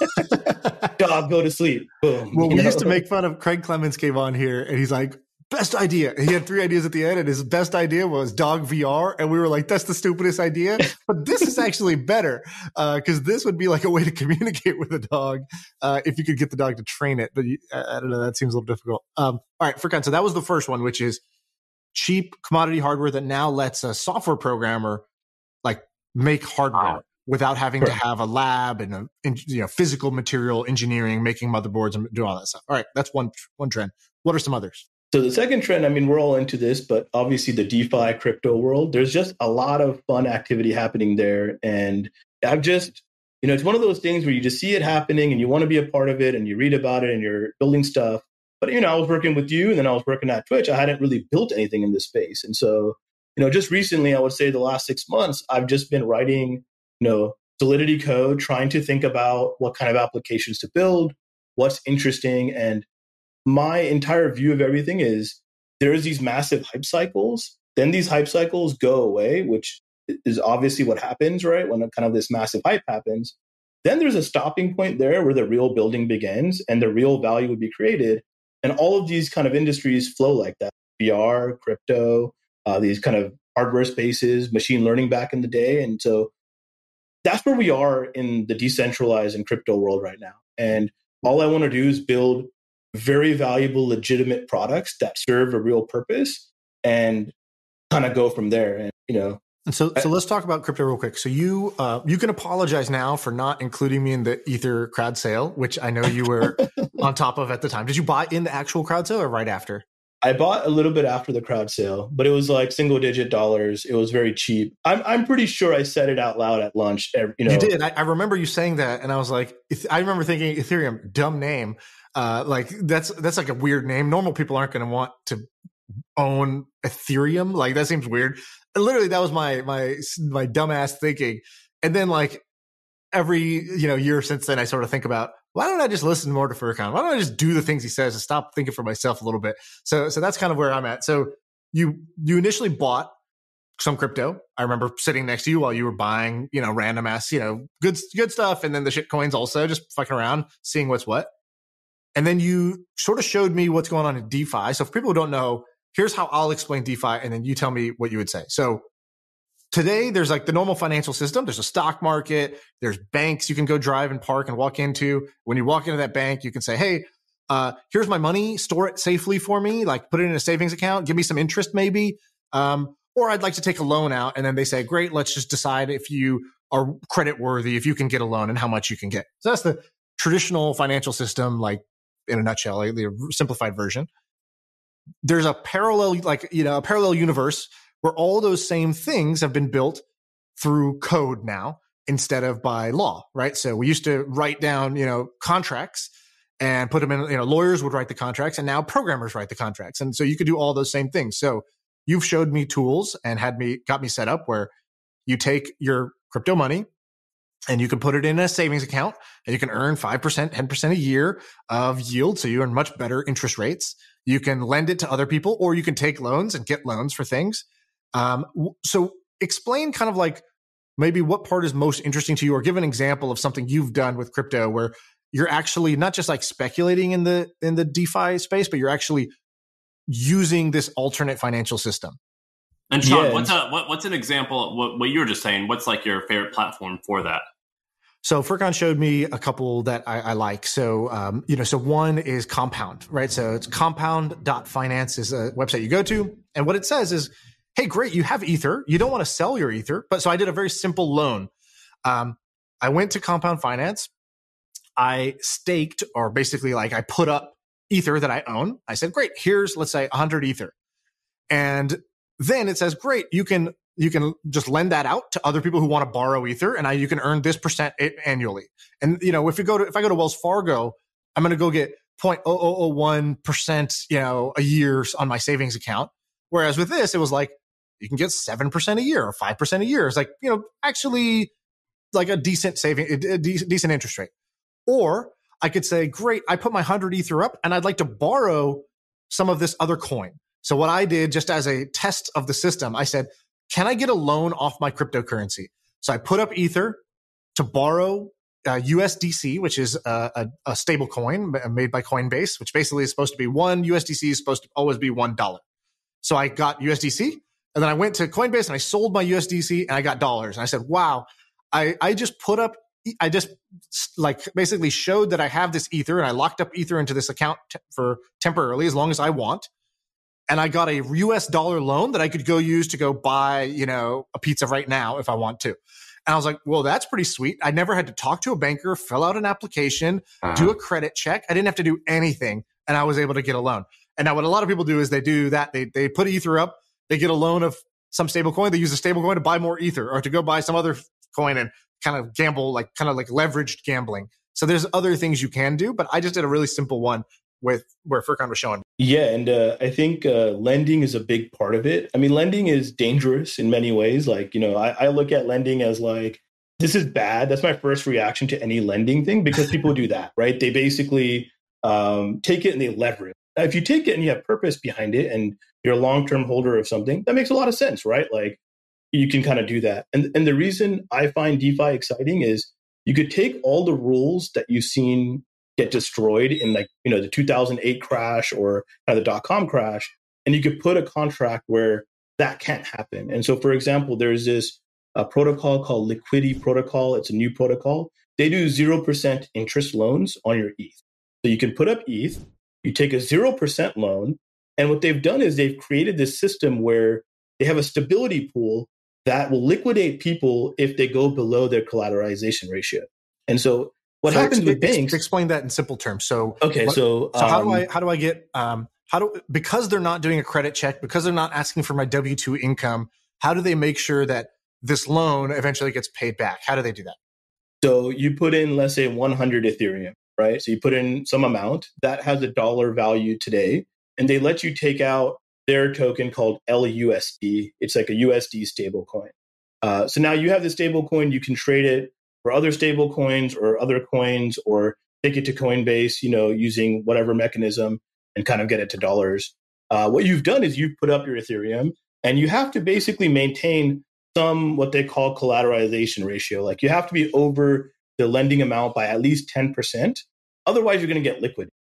S2: Dog, go to sleep. Boom.
S3: Well, we used to make fun of Craig Clemens came on here and he's like, best idea. He had 3 ideas at the end and his best idea was dog VR. And we were like, that's the stupidest idea. But this is actually better because this would be like a way to communicate with a dog if you could get the dog to train it. But I don't know, that seems a little difficult. All right, Furkan, so that was the first one, which is cheap commodity hardware that now lets a software programmer like make hardware without having to have a lab and physical material engineering, making motherboards and do all that stuff. All right, that's one trend. What are some others?
S2: So the second trend, I mean, we're all into this, but obviously the DeFi crypto world, there's just a lot of fun activity happening there. And I've just, it's one of those things where you just see it happening and you want to be a part of it and you read about it and you're building stuff. But, I was working with you and then I was working at Twitch. I hadn't really built anything in this space. And so just recently, I would say the last 6 months, I've just been writing, Solidity code, trying to think about what kind of applications to build, what's interesting. And my entire view of everything is there's these massive hype cycles. Then these hype cycles go away, which is obviously what happens, right? When kind of this massive hype happens, then there's a stopping point there where the real building begins and the real value would be created. And all of these kind of industries flow like that. VR, crypto, these kind of hardware spaces, machine learning back in the day. And so that's where we are in the decentralized and crypto world right now. And all I want to do is build very valuable, legitimate products that serve a real purpose and kind of go from there. And,
S3: And so let's talk about crypto real quick. So you can apologize now for not including me in the Ether crowd sale, which I know you were on top of at the time. Did you buy in the actual crowd sale or right after?
S2: I bought a little bit after the crowd sale, but it was like single-digit dollars. It was very cheap. I'm pretty sure I said it out loud at lunch.
S3: You did. I remember you saying that, and I was like, I remember thinking Ethereum, dumb name. Like that's like a weird name. Normal people aren't going to want to own Ethereum. Like that seems weird. And literally, that was my dumbass thinking. And then like every year since then, I sort of think about, why don't I just listen more to Furkan? Why don't I just do the things he says and stop thinking for myself a little bit? So that's kind of where I'm at. So you initially bought some crypto. I remember sitting next to you while you were buying, random ass, good stuff. And then the shit coins also, just fucking around, seeing what's what. And then you sort of showed me what's going on in DeFi. So for people who don't know, here's how I'll explain DeFi. And then you tell me what you would say. So today, there's like the normal financial system. There's a stock market. There's banks you can go drive and park and walk into. When you walk into that bank, you can say, hey, here's my money. Store it safely for me. Like put it in a savings account. Give me some interest maybe. Or I'd like to take a loan out. And then they say, great, let's just decide if you are credit worthy, if you can get a loan and how much you can get. So that's the traditional financial system, like in a nutshell, like the simplified version. There's a parallel, a parallel universe where all those same things have been built through code now instead of by law, right? So we used to write down, contracts and put them in, lawyers would write the contracts and now programmers write the contracts. And so you could do all those same things. So you've showed me tools and got me set up where you take your crypto money and you can put it in a savings account and you can earn 5%, 10% a year of yield. So you earn much better interest rates. You can lend it to other people or you can take loans and get loans for things. So explain kind of like maybe what part is most interesting to you, or give an example of something you've done with crypto where you're actually not just like speculating in the DeFi space, but you're actually using this alternate financial system.
S1: And Sean, what's an example? What you were just saying? What's like your favorite platform for that?
S3: So Furkan showed me a couple that I like. So, so one is Compound, right? So it's compound.finance is a website you go to. And what it says is, hey, great, you have Ether. You don't want to sell your Ether. But so I did a very simple loan. I went to Compound Finance. I staked, or basically like I put up Ether that I own. I said, great, here's, let's say 100 Ether. And then it says, great, you can just lend that out to other people who want to borrow Ether, and you can earn this percent annually. And if I go to Wells Fargo, I'm going to go get 0.0001%, a year on my savings account. Whereas with this, it was like you can get 7% a year or 5% a year. It's like actually like a decent decent interest rate. Or I could say, great, I put my 100 Ether up, and I'd like to borrow some of this other coin. So what I did, just as a test of the system, I said, can I get a loan off my cryptocurrency? So I put up Ether to borrow USDC, which is a stable coin made by Coinbase, which basically is supposed to be USDC is supposed to always be $1. So I got USDC, and then I went to Coinbase and I sold my USDC and I got dollars. And I said, wow, I just basically showed that I have this Ether, and I locked up Ether into this account for temporarily as long as I want. And I got a US dollar loan that I could go use to go buy, a pizza right now if I want to. And I was like, well, that's pretty sweet. I never had to talk to a banker, fill out an application, do a credit check. I didn't have to do anything. And I was able to get a loan. And now what a lot of people do is they do that. They put Ether up. They get a loan of some stable coin. They use a stable coin to buy more Ether or to go buy some other coin and kind of gamble, like leveraged gambling. So there's other things you can do, but I just did a really simple one with where Furkan was showing.
S2: Yeah, and I think lending is a big part of it. I mean, lending is dangerous in many ways. Like, I look at lending as like, this is bad. That's my first reaction to any lending thing, because people do that, right? They basically take it and they leverage. Now, if you take it and you have purpose behind it and you're a long-term holder of something, that makes a lot of sense, right? Like, you can kind of do that. And the reason I find DeFi exciting is you could take all the rules that you've seen get destroyed in the 2008 crash or the .com crash, and you could put a contract where that can't happen. And so, for example, there's this protocol called Liquidity Protocol. It's a new protocol. They do 0% interest loans on your ETH. So you can put up ETH, you take a 0% loan, and what they've done is they've created this system where they have a stability pool that will liquidate people if they go below their collateralization ratio. And so what happens with banks?
S3: Explain that in simple terms. So
S2: how
S3: do I get because they're not doing a credit check, because they're not asking for my W-2 income, how do they make sure that this loan eventually gets paid back? How do they do that?
S2: So you put in, let's say, 100 Ethereum, right? So you put in some amount that has a dollar value today, and they let you take out their token called LUSD. It's like a USD stable coin. So now you have the stable coin, you can trade it for other stable coins or other coins, or take it to Coinbase, using whatever mechanism and kind of get it to dollars. What you've done is you've put up your Ethereum, and you have to basically maintain some what they call collateralization ratio. Like, you have to be over the lending amount by at least 10%. Otherwise, you're going to get liquidated.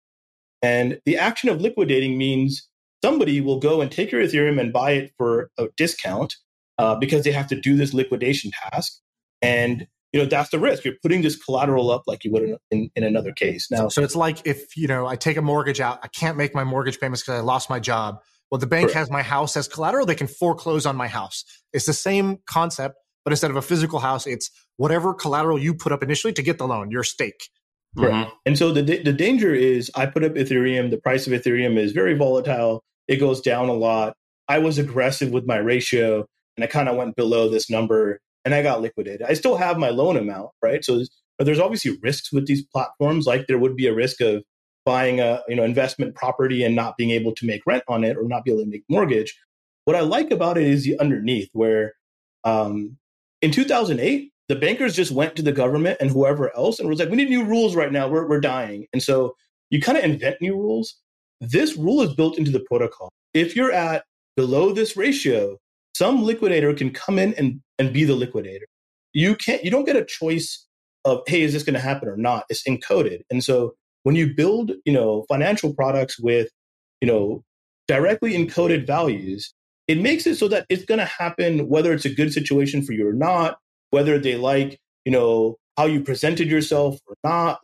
S2: And the action of liquidating means somebody will go and take your Ethereum and buy it for a discount because they have to do this liquidation task. And that's the risk. You're putting this collateral up like you would in another case. Now,
S3: so it's like if I take a mortgage out, I can't make my mortgage payments because I lost my job. Well, the bank has my house as collateral. They can foreclose on my house. It's the same concept, but instead of a physical house, it's whatever collateral you put up initially to get the loan, your stake.
S2: Right. And so the danger is, I put up Ethereum. The price of Ethereum is very volatile. It goes down a lot. I was aggressive with my ratio, and I kind of went below this number, and I got liquidated. I still have my loan amount, right? So there's obviously risks with these platforms. Like, there would be a risk of buying a investment property and not being able to make rent on it, or not be able to make mortgage. What I like about it is the underneath, where in 2008, the bankers just went to the government and whoever else and was like, we need new rules right now. We're dying. And so you kind of invent new rules. This rule is built into the protocol. If you're at below this ratio, some liquidator can come in and be the liquidator. You don't get a choice of, hey, is this going to happen or not? It's encoded. And so when you build, financial products with, directly encoded values, it makes it so that it's going to happen whether it's a good situation for you or not, whether they like, how you presented yourself or not,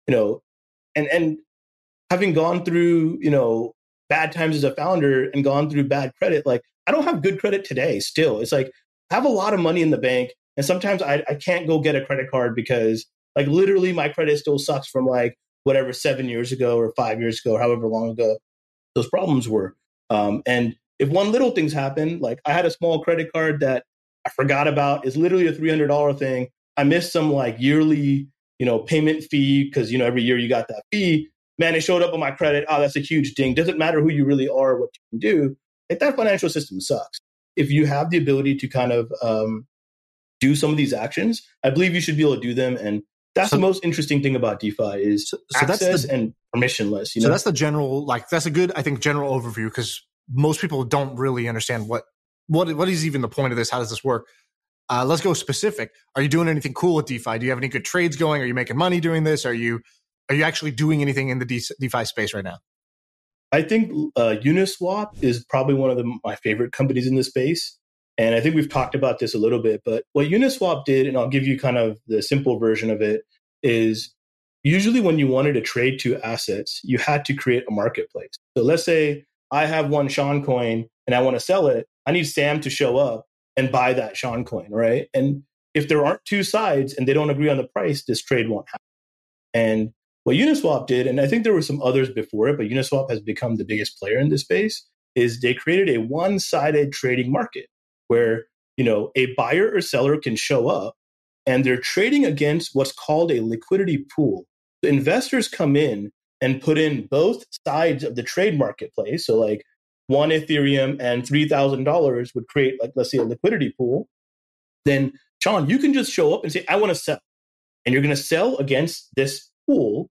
S2: and having gone through, bad times as a founder and gone through bad credit, like, I don't have good credit today still. It's like, I have a lot of money in the bank, and sometimes I can't go get a credit card because, like, literally my credit still sucks from like whatever 7 years ago or 5 years ago, or however long ago those problems were. And if one little things happen, like, I had a small credit card that I forgot about, it's literally a $300 thing. I missed some like yearly, payment fee because, every year you got that fee. Man, it showed up on my credit. Oh, that's a huge ding. Doesn't matter who you really are, what you can do. Like, that financial system sucks. If you have the ability to kind of do some of these actions, I believe you should be able to do them. And that's the most interesting thing about DeFi is access and permissionless.
S3: So that's the general, that's a good, I think, general overview, because most people don't really understand what is even the point of this? How does this work? Let's go specific. Are you doing anything cool with DeFi? Do you have any good trades going? Are you making money doing this? Are you actually doing anything in the DeFi space right now?
S2: I think Uniswap is probably one of my favorite companies in the space. And I think we've talked about this a little bit, but what Uniswap did, and I'll give you kind of the simple version of it, is usually when you wanted to trade two assets, you had to create a marketplace. So let's say I have one Sean coin and I want to sell it. I need Sam to show up and buy that Sean coin, right? And if there aren't two sides and they don't agree on the price, this trade won't happen. And what Uniswap did, and I think there were some others before it, but Uniswap has become the biggest player in this space, is they created a one-sided trading market where, a buyer or seller can show up and they're trading against what's called a liquidity pool. The investors come in and put in both sides of the trade marketplace, so like one Ethereum and $3,000 would create, like, let's say, a liquidity pool, then Sean, you can just show up and say, I want to sell. And you're going to sell against this pool.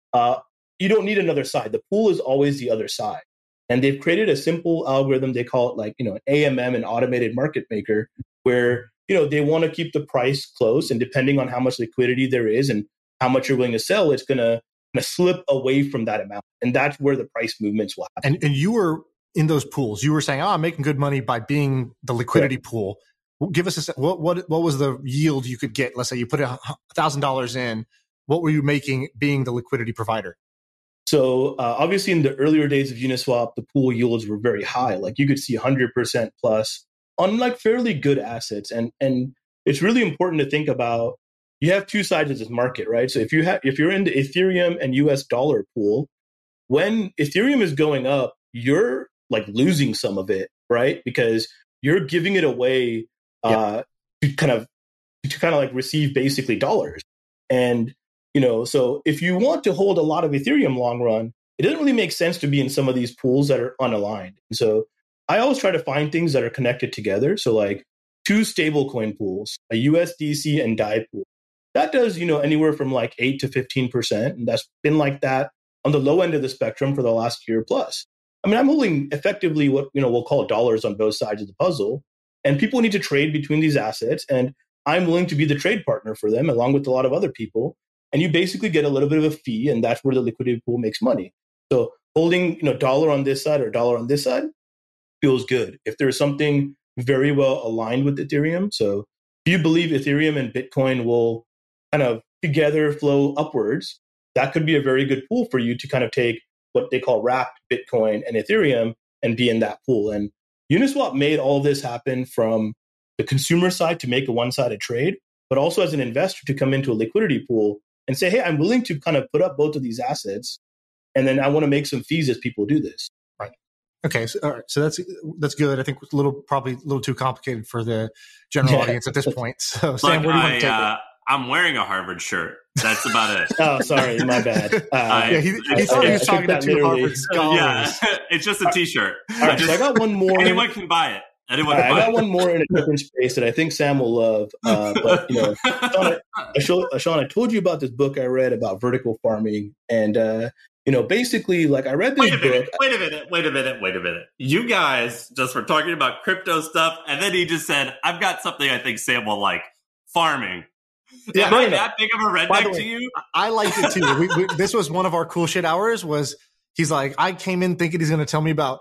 S2: You don't need another side. The pool is always the other side. And they've created a simple algorithm. They call it like, an AMM, an automated market maker, where, they want to keep the price close. And depending on how much liquidity there is and how much you're willing to sell, it's going to slip away from that amount. And that's where the price movements will happen.
S3: And you were in those pools. You were saying, I'm making good money by being the liquidity pool. Give us what was the yield you could get? Let's say you put $1,000 in. What were you making being the liquidity provider?
S2: So obviously in the earlier days of Uniswap, the pool yields were very high. Like you could see 100% plus on like fairly good assets. And it's really important to think about, you have two sides of this market, right? So if you're in the Ethereum and US dollar pool, when Ethereum is going up, you're like losing some of it, right? Because you're giving it away to kind of like receive basically dollars. And, so if you want to hold a lot of Ethereum long run, it doesn't really make sense to be in some of these pools that are unaligned. And so I always try to find things that are connected together. So like two stablecoin pools, a USDC and DAI pool. That does, anywhere from like 8 to 15%. And that's been like that on the low end of the spectrum for the last year plus. I mean, I'm holding effectively what, we'll call dollars on both sides of the puzzle. And people need to trade between these assets. And I'm willing to be the trade partner for them, along with a lot of other people. And you basically get a little bit of a fee. And that's where the liquidity pool makes money. So holding, dollar on this side or dollar on this side feels good. If there's something very well aligned with Ethereum. So if you believe Ethereum and Bitcoin will kind of together flow upwards, that could be a very good pool for you to kind of take what they call wrapped Bitcoin and Ethereum and be in that pool. And Uniswap made all this happen from the consumer side to make a one-sided trade, but also as an investor to come into a liquidity pool and say, hey, I'm willing to kind of put up both of these assets, and then I want to make some fees as people do this.
S3: Right. Okay. So, all right. So that's good. I think it's probably a little too complicated for the general audience at this point. So Sam, where do you want to take it?
S1: I'm wearing a Harvard shirt. That's about it.
S2: Oh, sorry, my bad.
S3: He thought he was talking to two Harvard scholars.
S1: Yeah, it's just a T-shirt.
S2: All right, so I got one more.
S1: Anyone can buy it.
S2: I got one more in a different space that I think Sam will love. But Sean, I told you about this book I read about vertical farming, and basically, like I read this book.
S1: Wait a minute. You guys just were talking about crypto stuff, and then he just said, "I've got something I think Sam will like: farming."
S3: Yeah,
S1: Am I that big of a redneck to you?
S3: I liked it too. This was one of our cool shit hours. He's like, I came in thinking he's going to tell me about,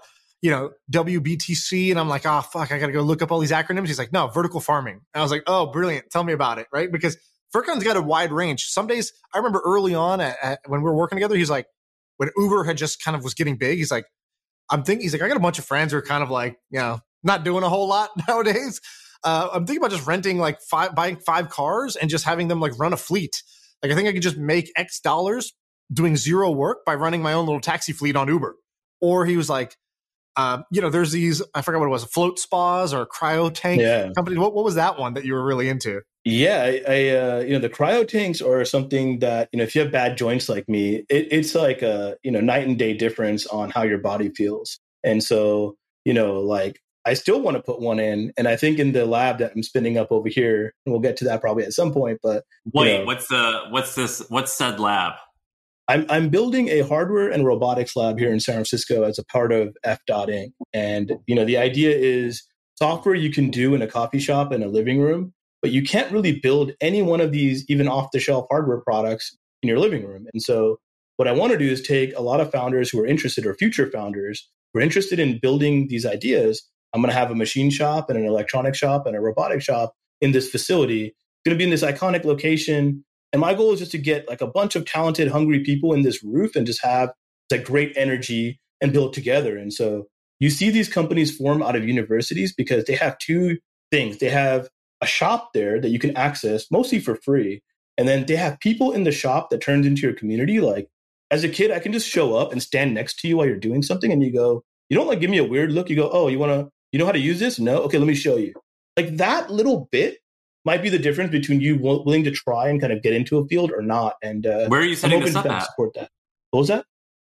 S3: WBTC, and I'm like, oh fuck, I got to go look up all these acronyms. He's like, no, vertical farming. And I was like, oh, brilliant. Tell me about it, right? Because Furkan's got a wide range. Some days, I remember early on when we were working together, he's like, when Uber had just kind of was getting big, he's like, I got a bunch of friends who are kind of like, not doing a whole lot nowadays. I'm thinking about just renting buying 5 cars and just having them like run a fleet. Like I think I could just make X dollars doing zero work by running my own little taxi fleet on Uber. Or he was like, there's these, I forgot what it was, float spas or cryo tank company. What was that one that you were really into?
S2: Yeah, the cryo tanks are something that, if you have bad joints like me, it's like a, night and day difference on how your body feels. And so, I still want to put one in, and I think in the lab that I'm spinning up over here, and we'll get to that probably at some point. But
S1: wait, what's said lab?
S2: I'm building a hardware and robotics lab here in San Francisco as a part of F.Dot Inc. And the idea is software you can do in a coffee shop and a living room, but you can't really build any one of these even off-the-shelf hardware products in your living room. And so what I want to do is take a lot of founders who are interested, or future founders who are interested in building these ideas. I'm going to have a machine shop and an electronic shop and a robotic shop in this facility. It's going to be in this iconic location. And my goal is just to get like a bunch of talented, hungry people in this roof and just have like great energy and build together. And so you see these companies form out of universities because they have two things. They have a shop there that you can access mostly for free. And then they have people in the shop that turns into your community. Like as a kid, I can just show up and stand next to you while you're doing something. And you go, you don't like give me a weird look. You go, oh, you know how to use this? No? Okay, let me show you. Like that little bit might be the difference between you willing to try and kind of get into a field or not. And
S1: where are you setting this up at?
S2: Support that. What was that?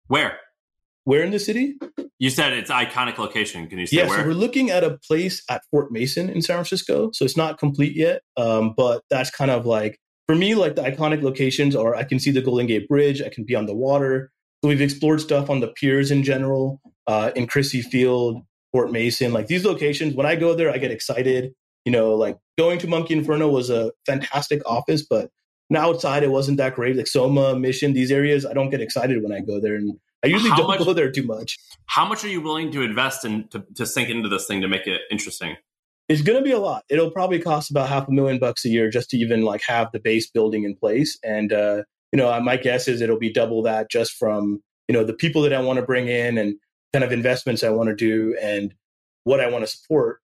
S1: Where?
S2: Where in the city?
S1: You said it's iconic location. Can you say where?
S2: So we're looking at a place at Fort Mason in San Francisco. So it's not complete yet, but that's kind of like, for me, like the iconic locations are, I can see the Golden Gate Bridge, I can be on the water. So we've explored stuff on the piers in general, in Crissy Field, Fort Mason, like these locations. When I go there, I get excited. You know, like going to Monkey Inferno was a fantastic office, but outside it wasn't that great. Like Soma, Mission, these areas, I don't get excited when I go there. And I usually don't go there too much.
S1: How much are you willing to invest in to sink into this thing to make it interesting?
S2: It's going to be a lot. It'll probably cost about $500,000 a year just to even like have the base building in place. And, my guess is it'll be double that just from, the people that I want to bring in and kind of investments I want to do and what I want to support.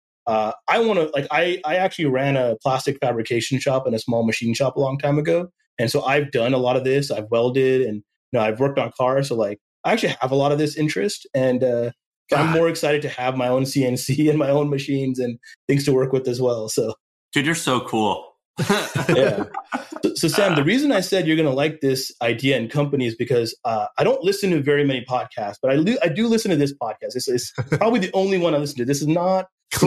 S2: I actually ran a plastic fabrication shop and a small machine shop a long time ago. And so I've done a lot of this. I've welded and, I've worked on cars. So like, I actually have a lot of this interest, and I'm more excited to have my own CNC and my own machines and things to work with as well. So,
S1: dude, you're so cool.
S2: Yeah. So Sam, the reason I said you're going to like this idea and company is because I don't listen to very many podcasts, but I do listen to this podcast. It's probably the only one I listen to. This is not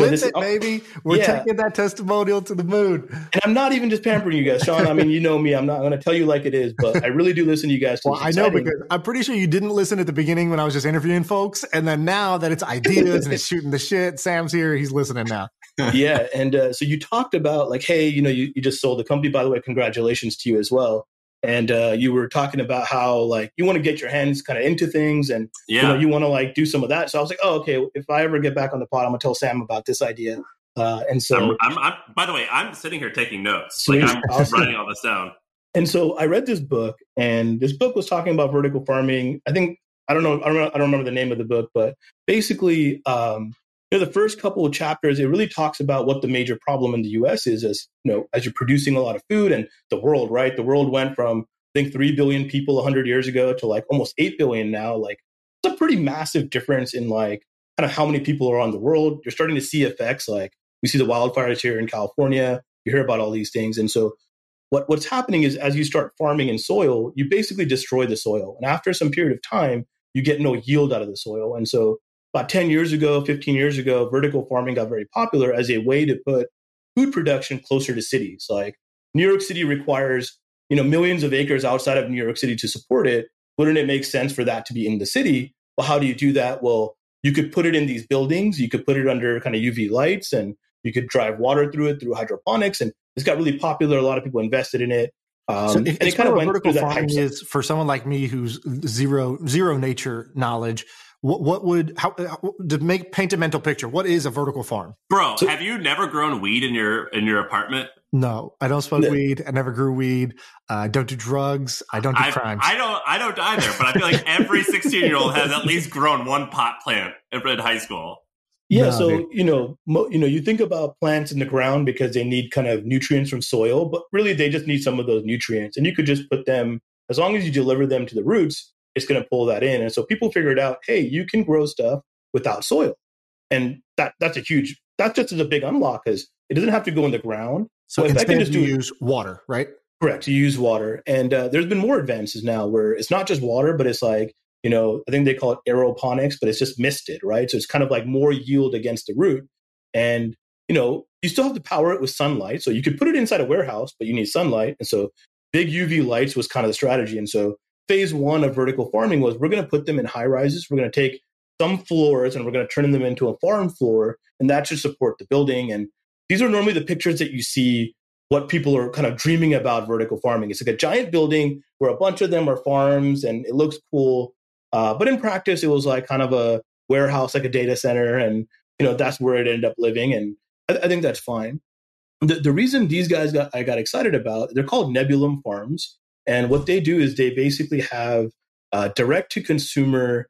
S3: baby. We're taking that testimonial to the moon.
S2: And I'm not even just pampering you guys, Sean. I mean, you know me. I'm not going to tell you like it is, but I really do listen to you guys.
S3: Well, I know because I'm pretty sure you didn't listen at the beginning when I was just interviewing folks. And then now that it's ideas and it's shooting the shit, Sam's here. He's listening now.
S2: Yeah. And so you talked about like, hey, you just sold the company. By the way, congratulations to you as well. And you were talking about how like you want to get your hands kind of into things and you want to like do some of that. So I was like, oh, okay, if I ever get back on the pod, I'm gonna tell Sam about this idea. And so
S1: I'm by the way, I'm sitting here taking notes. Like I'm writing all this down.
S2: And so I read this book, and this book was talking about vertical farming. I don't remember the name of the book, but basically the first couple of chapters, it really talks about what the major problem in the US is as you're producing a lot of food and the world, right? The world went from, I think, 3 billion people 100 years ago to like almost 8 billion now. Like it's a pretty massive difference in like kind of how many people are on the world. You're starting to see effects like we see the wildfires here in California. You hear about all these things. And so what's happening is as you start farming in soil, you basically destroy the soil. And after some period of time, you get no yield out of the soil. And so about 10 years ago, 15 years ago, vertical farming got very popular as a way to put food production closer to cities. Like New York City requires, millions of acres outside of New York City to support it. Wouldn't it make sense for that to be in the city? Well, how do you do that? Well, you could put it in these buildings. You could put it under kind of UV lights, and you could drive water through it through hydroponics. And it's got really popular. A lot of people invested in it.
S3: So it kind of went vertical farming is for someone like me who's zero nature knowledge. What would paint a mental picture? What is a vertical farm,
S1: bro? Have you never grown weed in your apartment?
S3: No, I don't smoke weed. I never grew weed. I don't do drugs. I don't do crimes.
S1: I don't either. But I feel like every 16-year-old has at least grown one pot plant in high school.
S2: Yeah, no, so you think about plants in the ground because they need kind of nutrients from soil, but really they just need some of those nutrients, and you could just put them, as long as you deliver them to the roots, it's going to pull that in. And so people figured out, hey, you can grow stuff without soil, and that's just a big unlock because it doesn't have to go in the ground.
S3: So instead you use water, right?
S2: Correct. You use water, and there's been more advances now where it's not just water, but it's like, I think they call it aeroponics, but it's just misted, right? So it's kind of like more yield against the root. And, you still have to power it with sunlight. So you could put it inside a warehouse, but you need sunlight. And so big UV lights was kind of the strategy. And so phase one of vertical farming was we're going to put them in high rises. We're going to take some floors and we're going to turn them into a farm floor. And that should support the building. And these are normally the pictures that you see what people are kind of dreaming about vertical farming. It's like a giant building where a bunch of them are farms and it looks cool. But in practice, it was like kind of a warehouse, like a data center. And, that's where it ended up living. And I think that's fine. The reason these guys I got excited about, they're called Nebulum Farms. And what they do is they basically have direct to consumer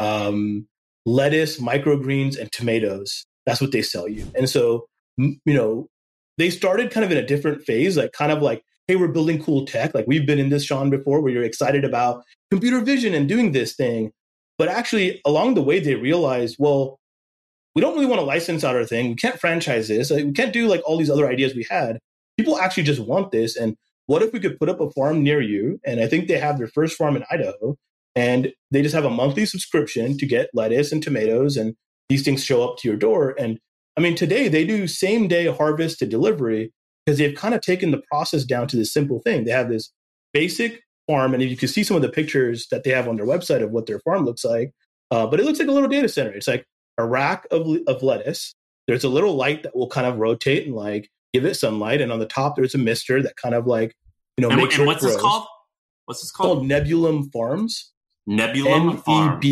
S2: lettuce, microgreens, and tomatoes. That's what they sell you. And so, they started kind of in a different phase, like kind of like, hey, we're building cool tech. Like we've been in this, Sean, before, where you're excited about computer vision and doing this thing. But actually, along the way, they realized, well, we don't really want to license out our thing. We can't franchise this. Like, we can't do like all these other ideas we had. People actually just want this. And what if we could put up a farm near you? And I think they have their first farm in Idaho. And they just have a monthly subscription to get lettuce and tomatoes, and these things show up to your door. And I mean, today they do same day harvest to delivery because they've kind of taken the process down to this simple thing. They have this basic farm, and if you can see some of the pictures that they have on their website of what their farm looks like, but it looks like a little data center. It's like a rack of lettuce. There's a little light that will kind of rotate and like give it sunlight, and on the top there's a mister that kind of like makes sure.
S1: And what's this called? What's this called?
S2: Called Nebulum Farms.
S1: Nebulum Farms.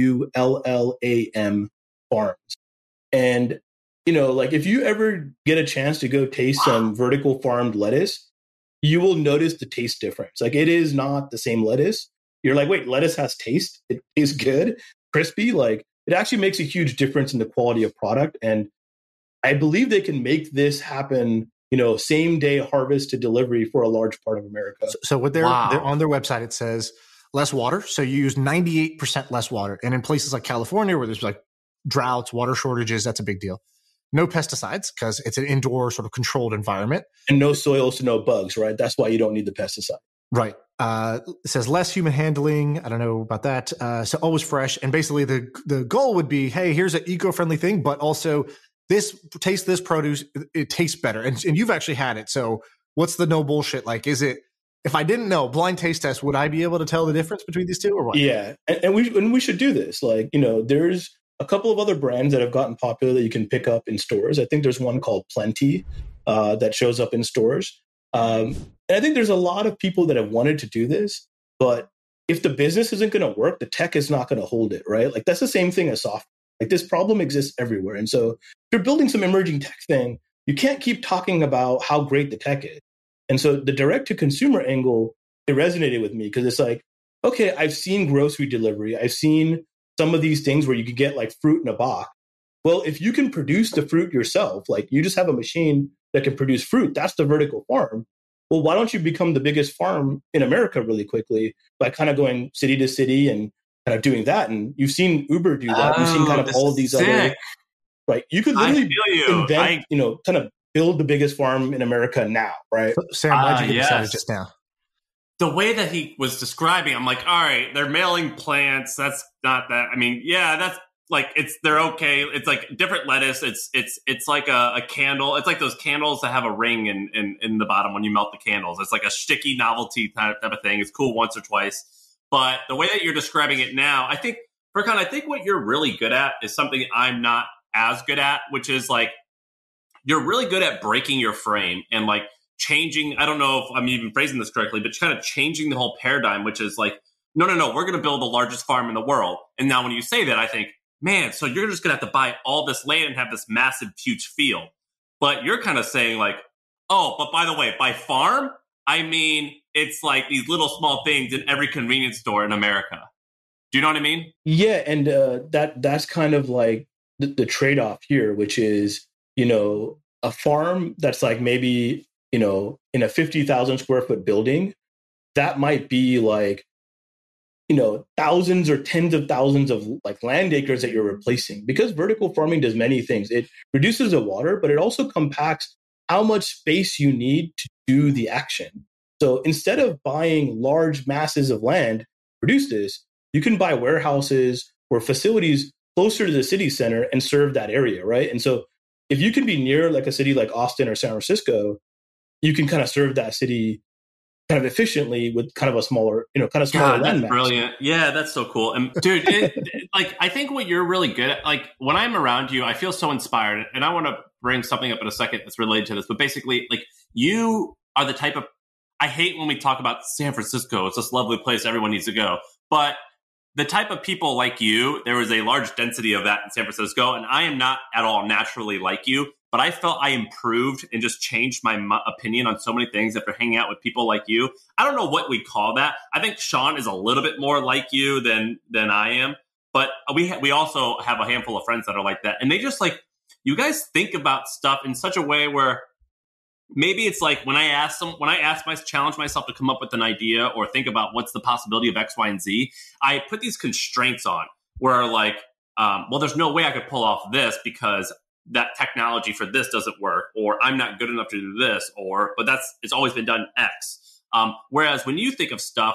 S2: Nebullam Farms. And like if you ever get a chance to go taste some vertical farmed lettuce, you will notice the taste difference. Like it is not the same lettuce. You're like, wait, lettuce has taste. It tastes good, crispy. Like it actually makes a huge difference in the quality of product. And I believe they can make this happen, same day harvest to delivery for a large part of America.
S3: So what they're on their website, it says less water. So you use 98% less water. And in places like California, where there's like droughts, water shortages, that's a big deal. No pesticides because it's an indoor sort of controlled environment.
S2: And no soils to no bugs, right? That's why you don't need the pesticide.
S3: Right. It says less human handling. I don't know about that. So always fresh. And basically the goal would be, hey, here's an eco-friendly thing, but also this produce, it tastes better. And you've actually had it. So what's the no bullshit? Like, is it, if I didn't know, blind taste test, would I be able to tell the difference between these two or what?
S2: Yeah. And we should do this. Like, there's a couple of other brands that have gotten popular that you can pick up in stores. I think there's one called Plenty that shows up in stores. And I think there's a lot of people that have wanted to do this, but if the business isn't going to work, the tech is not going to hold it, right? Like that's the same thing as software. Like this problem exists everywhere. And so if you're building some emerging tech thing, you can't keep talking about how great the tech is. And so the direct to consumer angle, it resonated with me because it's like, okay, I've seen grocery delivery. I've seen some of these things where you could get like fruit in a box. Well, if you can produce the fruit yourself, like you just have a machine that can produce fruit, that's the vertical farm. Well, why don't you become the biggest farm in America really quickly by kind of going city to city and kind of doing that? And you've seen Uber do that. You've seen kind of all of these other, right? You could literally invent, kind of build the biggest farm in America now, right?
S3: Sam, why'd you get excited just now?
S1: The way that he was describing, I'm like, all right, they're mailing plants. That's not that. I mean, yeah, that's like they're okay. It's like different lettuce. It's like a candle. It's like those candles that have a ring in the bottom when you melt the candles. It's like a sticky novelty type of thing. It's cool once or twice. But the way that you're describing it now, I think, Furkan, I think what you're really good at is something I'm not as good at, which is like you're really good at breaking your frame and like changing, I don't know if I'm even phrasing this correctly, but kind of changing the whole paradigm, which is like, no, we're going to build the largest farm in the world. And now when you say that, I think, man, so you're just going to have to buy all this land and have this massive, huge field. But you're kind of saying like, oh, but by the way, by farm, I mean, it's like these little small things in every convenience store in America. Do you know what I mean?
S2: Yeah. And that's kind of like the trade-off here, which is, a farm that's like maybe, in a 50,000 square foot building, that might be like, thousands or tens of thousands of like land acres that you're replacing, because vertical farming does many things. It reduces the water, but it also compacts how much space you need to do the action. So instead of buying large masses of land to produce this, you can buy warehouses or facilities closer to the city center and serve that area, right? And so if you can be near like a city like Austin or San Francisco, you can kind of serve that city kind of efficiently with kind of a smaller, smaller land mass.
S1: Brilliant. Yeah, that's so cool. And dude, like, I think what you're really good at, like when I'm around you, I feel so inspired, and I want to bring something up in a second that's related to this, but basically like you are the type of, I hate when we talk about San Francisco. It's this lovely place everyone needs to go, but the type of people like you, there is a large density of that in San Francisco, and I am not at all naturally like you. But I felt I improved and just changed my opinion on so many things after hanging out with people like you. I don't know what we call that. I think Sean is a little bit more like you than I am. But we also have a handful of friends that are like that. And they just like, you guys think about stuff in such a way where maybe it's like when I challenge myself to come up with an idea or think about what's the possibility of X, Y, and Z, I put these constraints on where like, well, there's no way I could pull off this because that technology for this doesn't work, or I'm not good enough to do this, but it's always been done X. Whereas when you think of stuff,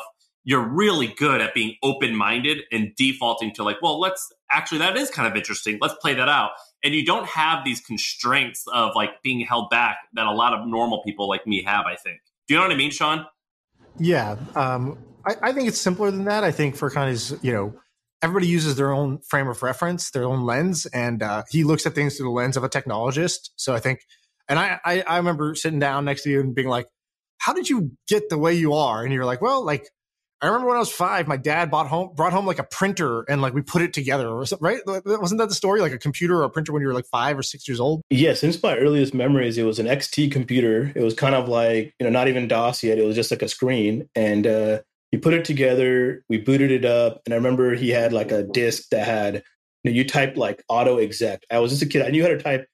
S1: you're really good at being open-minded and defaulting to like, well, that is kind of interesting. Let's play that out. And you don't have these constraints of like being held back that a lot of normal people like me have, I think. Do you know what I mean, Sean?
S3: Yeah. I think it's simpler than that. I think Furkan is, everybody uses their own frame of reference, their own lens, and he looks at things through the lens of a technologist. So I think, and I remember sitting down next to you and being like, how did you get the way you are? And you're like, well, like, I remember when I was 5, my dad brought home like a printer and like we put it together, or something, right? Wasn't that the story? Like a computer or a printer when you were like 5 or 6 years old?
S2: Yeah, since my earliest memories, it was an XT computer. It was kind of like, not even DOS yet. It was just like a screen. And you put it together, we booted it up. And I remember he had like a disk that had, you typed like auto exec. I was just a kid. I knew how to type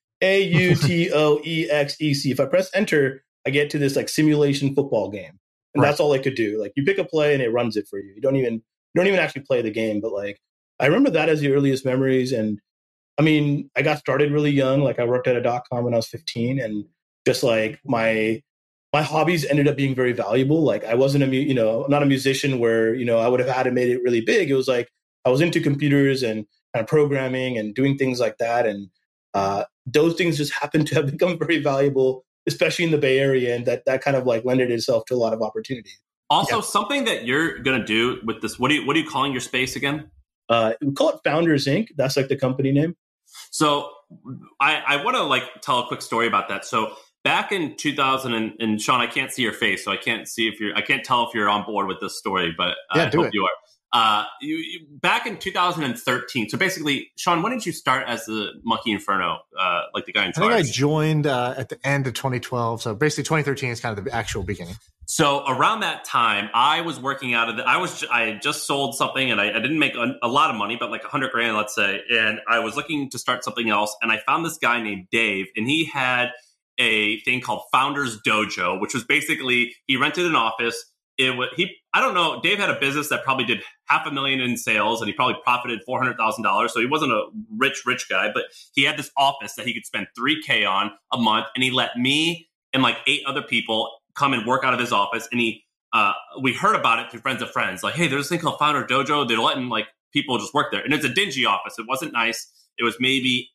S2: AUTOEXEC. If I press enter, I get to this like simulation football game. And That's all I could do. Like you pick a play and it runs it for you. You don't even actually play the game. But like, I remember that as the earliest memories. And I mean, I got started really young. Like I worked at a .com when I was 15, and just like my hobbies ended up being very valuable. Like I wasn't not a musician where, I would have had it made it really big. It was like, I was into computers and kind of programming and doing things like that. And those things just happened to have become very valuable, especially in the Bay Area, and that kind of like lended itself to a lot of opportunity.
S1: Also, something that you're going to do with this, what are you calling your space again?
S2: We call it Founders Inc. That's like the company name.
S1: So I want to like tell a quick story about that. So back in 2000, and Sean, I can't see your face, so I can't tell if you're on board with this story, but I hope you are. Back in 2013. So basically, Sean, when did you start as the Monkey Inferno, like the guy in charge?
S3: I think I joined at the end of 2012. So basically 2013 is kind of the actual beginning.
S1: So around that time, I was working out of I had just sold something, and I didn't make a lot of money, but like $100,000, let's say. And I was looking to start something else. And I found this guy named Dave, and he had a thing called Founders Dojo, which was basically, he rented an office. I don't know. Dave had a business that probably did $500,000 in sales, and he probably profited $400,000. So he wasn't a rich guy, but he had this office that he could spend $3,000 on a month, and he let me and like 8 other people come and work out of his office. And we heard about it through friends of friends. Like, hey, there's this thing called Founder Dojo. They're letting like people just work there, and it's a dingy office. It wasn't nice. It was maybe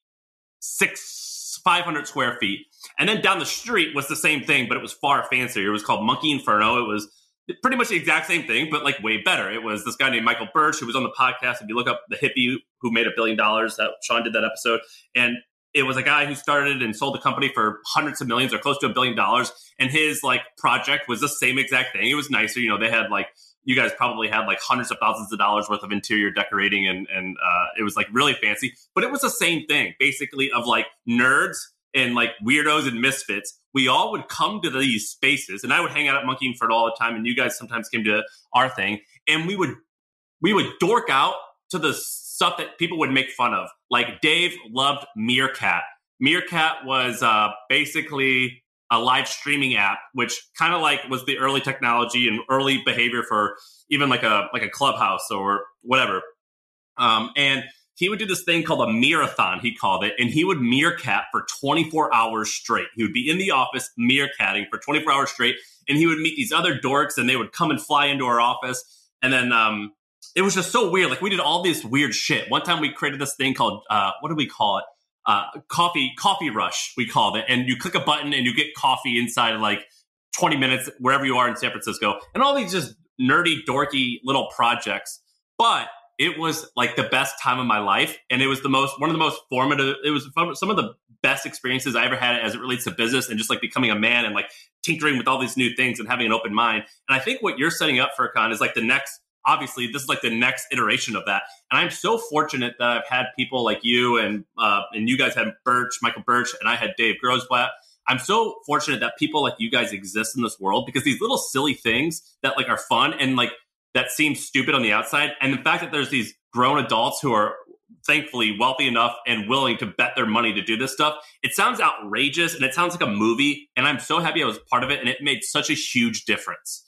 S1: 500 square feet, and then down the street was the same thing, but it was far fancier. It was called Monkey Inferno. It was pretty much the exact same thing, but like way better. It was this guy named Michael Birch who was on the podcast. If you look up the hippie who made $1 billion, that Sean did that episode. And it was a guy who started and sold the company for hundreds of millions or close to $1 billion. And his like project was the same exact thing. It was nicer. They had like, you guys probably had like hundreds of thousands of dollars worth of interior decorating, and it was like really fancy, but it was the same thing basically of like nerds and like weirdos and misfits. We all would come to these spaces, and I would hang out at Monkey Inferno all the time, and you guys sometimes came to our thing, and we would dork out to the stuff that people would make fun of. Like Dave loved Meerkat. Meerkat was basically a live streaming app, which kind of like was the early technology and early behavior for even like a Clubhouse or whatever. And he would do this thing called a Meerathon, he called it, and he would meerkat for 24 hours straight. He would be in the office meerkatting for 24 hours straight, and he would meet these other dorks, and they would come and fly into our office. And then it was just so weird. Like, we did all this weird shit. One time we created this thing called, what do we call it? Coffee Rush, we called it. And you click a button, and you get coffee inside of like 20 minutes, wherever you are in San Francisco. And all these just nerdy, dorky little projects. But it was like the best time of my life. And it was one of the most formative. It was some of the best experiences I ever had as it relates to business and just like becoming a man and like tinkering with all these new things and having an open mind. And I think what you're setting up for Furkan is like obviously this is like the next iteration of that. And I'm so fortunate that I've had people like you and you guys had Michael Birch, and I had Dave Grossblatt. I'm so fortunate that people like you guys exist in this world, because these little silly things that like are fun and like that seems stupid on the outside. And the fact that there's these grown adults who are thankfully wealthy enough and willing to bet their money to do this stuff, it sounds outrageous and it sounds like a movie. And I'm so happy I was part of it. And it made such a huge difference.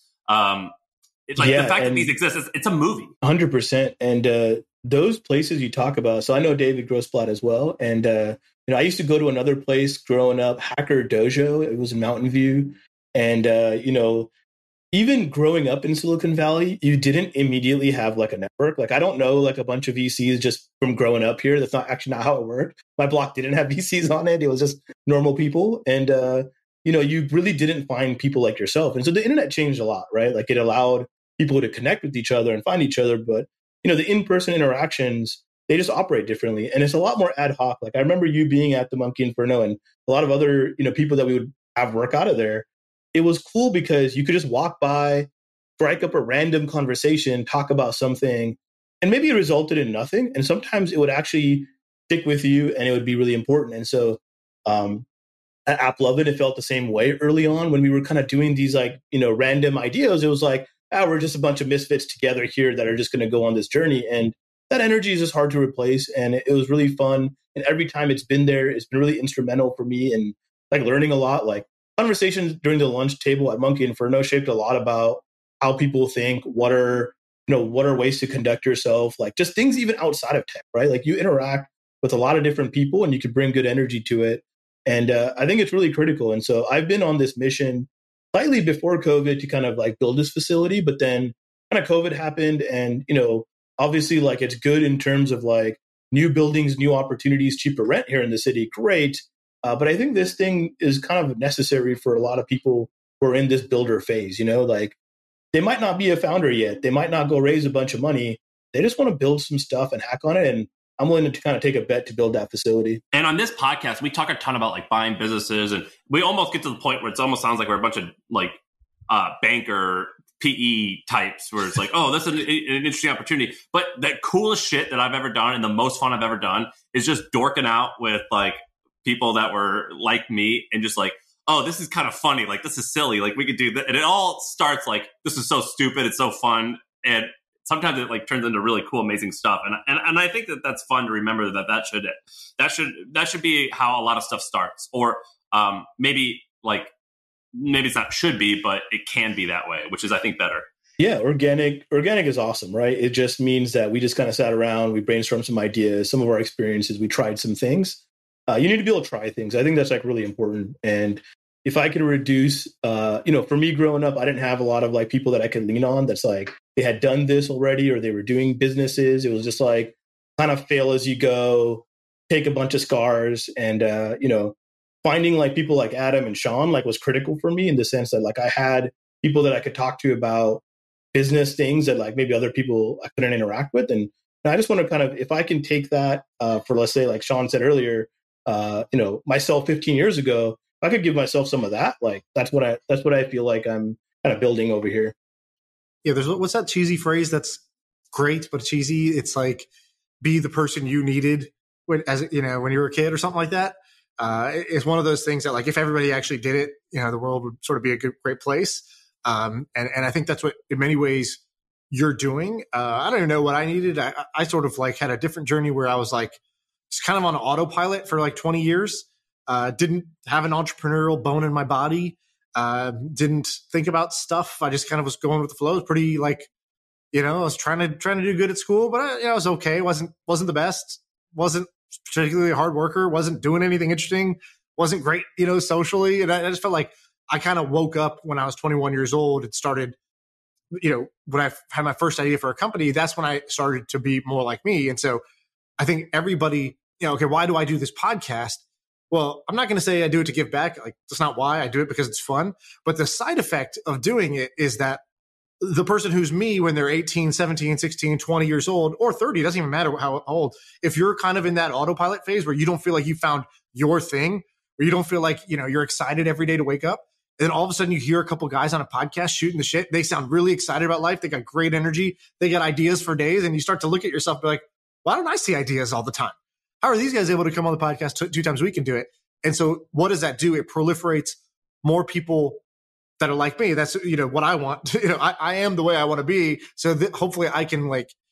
S1: It's like the fact that these exist, it's a movie.
S2: 100%. And those places you talk about, so I know David Grossblatt as well. And, I used to go to another place growing up, Hacker Dojo. It was in Mountain View. And, even growing up in Silicon Valley, you didn't immediately have like a network. Like I don't know like a bunch of VCs just from growing up here. That's not actually not how it worked. My block didn't have VCs on it. It was just normal people. And, you really didn't find people like yourself. And so the internet changed a lot, right? Like it allowed people to connect with each other and find each other. But, the in-person interactions, they just operate differently. And it's a lot more ad hoc. Like I remember you being at the Monkey Inferno and a lot of other, people that we would have work out of there. It was cool because you could just walk by, strike up a random conversation, talk about something, and maybe it resulted in nothing. And sometimes it would actually stick with you and it would be really important. And so at AppLovin, it felt the same way early on when we were kind of doing these like, random ideas. It was like, we're just a bunch of misfits together here that are just going to go on this journey. And that energy is just hard to replace. And it was really fun. And every time it's been there, it's been really instrumental for me and like learning a lot. Like conversations during the lunch table at Monkey Inferno shaped a lot about how people think, what are ways to conduct yourself, like just things even outside of tech, right? Like you interact with a lot of different people and you can bring good energy to it. And I think it's really critical. And so I've been on this mission slightly before COVID to kind of like build this facility, but then kind of COVID happened. And, obviously like it's good in terms of like new buildings, new opportunities, cheaper rent here in the city. Great. But I think this thing is kind of necessary for a lot of people who are in this builder phase, like they might not be a founder yet. They might not go raise a bunch of money. They just want to build some stuff and hack on it. And I'm willing to kind of take a bet to build that facility.
S1: And on this podcast, we talk a ton about like buying businesses, and we almost get to the point where it almost sounds like we're a bunch of like banker PE types where it's like, oh, that's an interesting opportunity. But the coolest shit that I've ever done and the most fun I've ever done is just dorking out with like people that were like me and just like, oh, this is kind of funny. Like, this is silly. Like, we could do that. And it all starts like, this is so stupid. It's so fun. And sometimes it like turns into really cool, amazing stuff. And I think that that's fun to remember that should be how a lot of stuff starts. Or maybe it's not should be, but it can be that way, which is, I think, better.
S2: Yeah, organic is awesome, right? It just means that we just kind of sat around, we brainstormed some ideas, some of our experiences, we tried some things. You need to be able to try things. I think that's like really important. And if I could reduce, for me growing up, I didn't have a lot of like people that I could lean on. That's like they had done this already or they were doing businesses. It was just like kind of fail as you go, take a bunch of scars, and finding like people like Adam and Sean like was critical for me in the sense that like I had people that I could talk to about business things that like maybe other people I couldn't interact with. And I just want to kind of, if I can take that for, let's say, like Sean said earlier, myself 15 years ago, I could give myself some of that. Like that's what I feel like I'm kind of building over here.
S3: Yeah. There's what's that cheesy phrase that's great, but cheesy. It's like, be the person you needed when you were a kid or something like that. It's one of those things that like, if everybody actually did it, the world would sort of be a great place. And I think that's what in many ways you're doing. I don't even know what I needed. I sort of like had a different journey where I was like, just kind of on autopilot for like 20 years. Didn't have an entrepreneurial bone in my body. Didn't think about stuff. I just kind of was going with the flow. It was pretty like, I was trying to do good at school, but I was okay. Wasn't the best. Wasn't particularly a hard worker. Wasn't doing anything interesting. Wasn't great, socially. And I just felt like I kind of woke up when I was 21 years old and started, when I had my first idea for a company, that's when I started to be more like me. And so I think everybody, okay, why do I do this podcast? Well, I'm not going to say I do it to give back. Like, that's not why. I do it because it's fun. But the side effect of doing it is that the person who's me when they're 18, 17, 16, 20 years old, or 30, it doesn't even matter how old. If you're kind of in that autopilot phase where you don't feel like you found your thing, where you don't feel like, you're excited every day to wake up, and then all of a sudden you hear a couple guys on a podcast shooting the shit. They sound really excited about life. They got great energy. They got ideas for days. And you start to look at yourself and be like, why don't I see ideas all the time? How are these guys able to come on the podcast two times a week and do it? And so what does that do? It proliferates more people that are like me. That's, what I want. I am the way I want to be. So that hopefully I can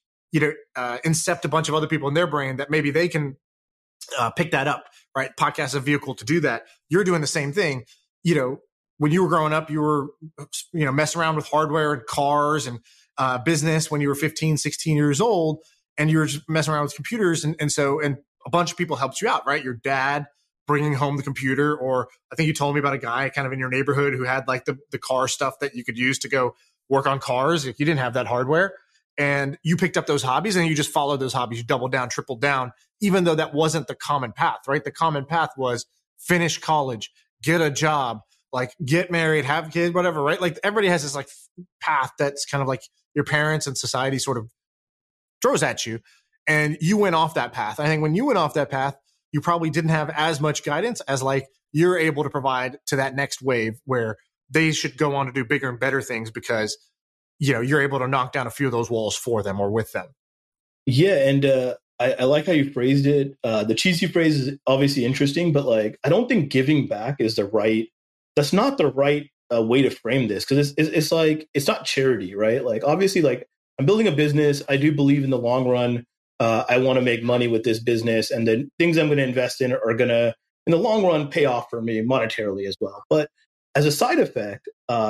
S3: incept a bunch of other people in their brain that maybe they can pick that up, right? Podcast is a vehicle to do that. You're doing the same thing. When you were growing up, you were, messing around with hardware and cars and business when you were 15, 16 years old, and you were just messing around with computers. And a bunch of people helped you out, right? Your dad bringing home the computer, or I think you told me about a guy kind of in your neighborhood who had like the car stuff that you could use to go work on cars. If you didn't have that hardware, and you picked up those hobbies and you just followed those hobbies, you doubled down, tripled down, even though that wasn't the common path, right? The common path was finish college, get a job, like get married, have kids, whatever, right? Like everybody has this like path that's kind of like your parents and society sort of throws at you. And you went off that path. I think when you went off that path, you probably didn't have as much guidance as like you're able to provide to that next wave where they should go on to do bigger and better things because, you're able to knock down a few of those walls for them or with them.
S2: Yeah. And I like how you phrased it. The cheesy phrase is obviously interesting, but like, I don't think giving back is that's not the right way to frame this. Cause it's like, it's not charity, right? Like, obviously, like I'm building a business. I do believe in the long run, I want to make money with this business, and the things I'm going to invest in are going to, in the long run, pay off for me monetarily as well. But as a side effect,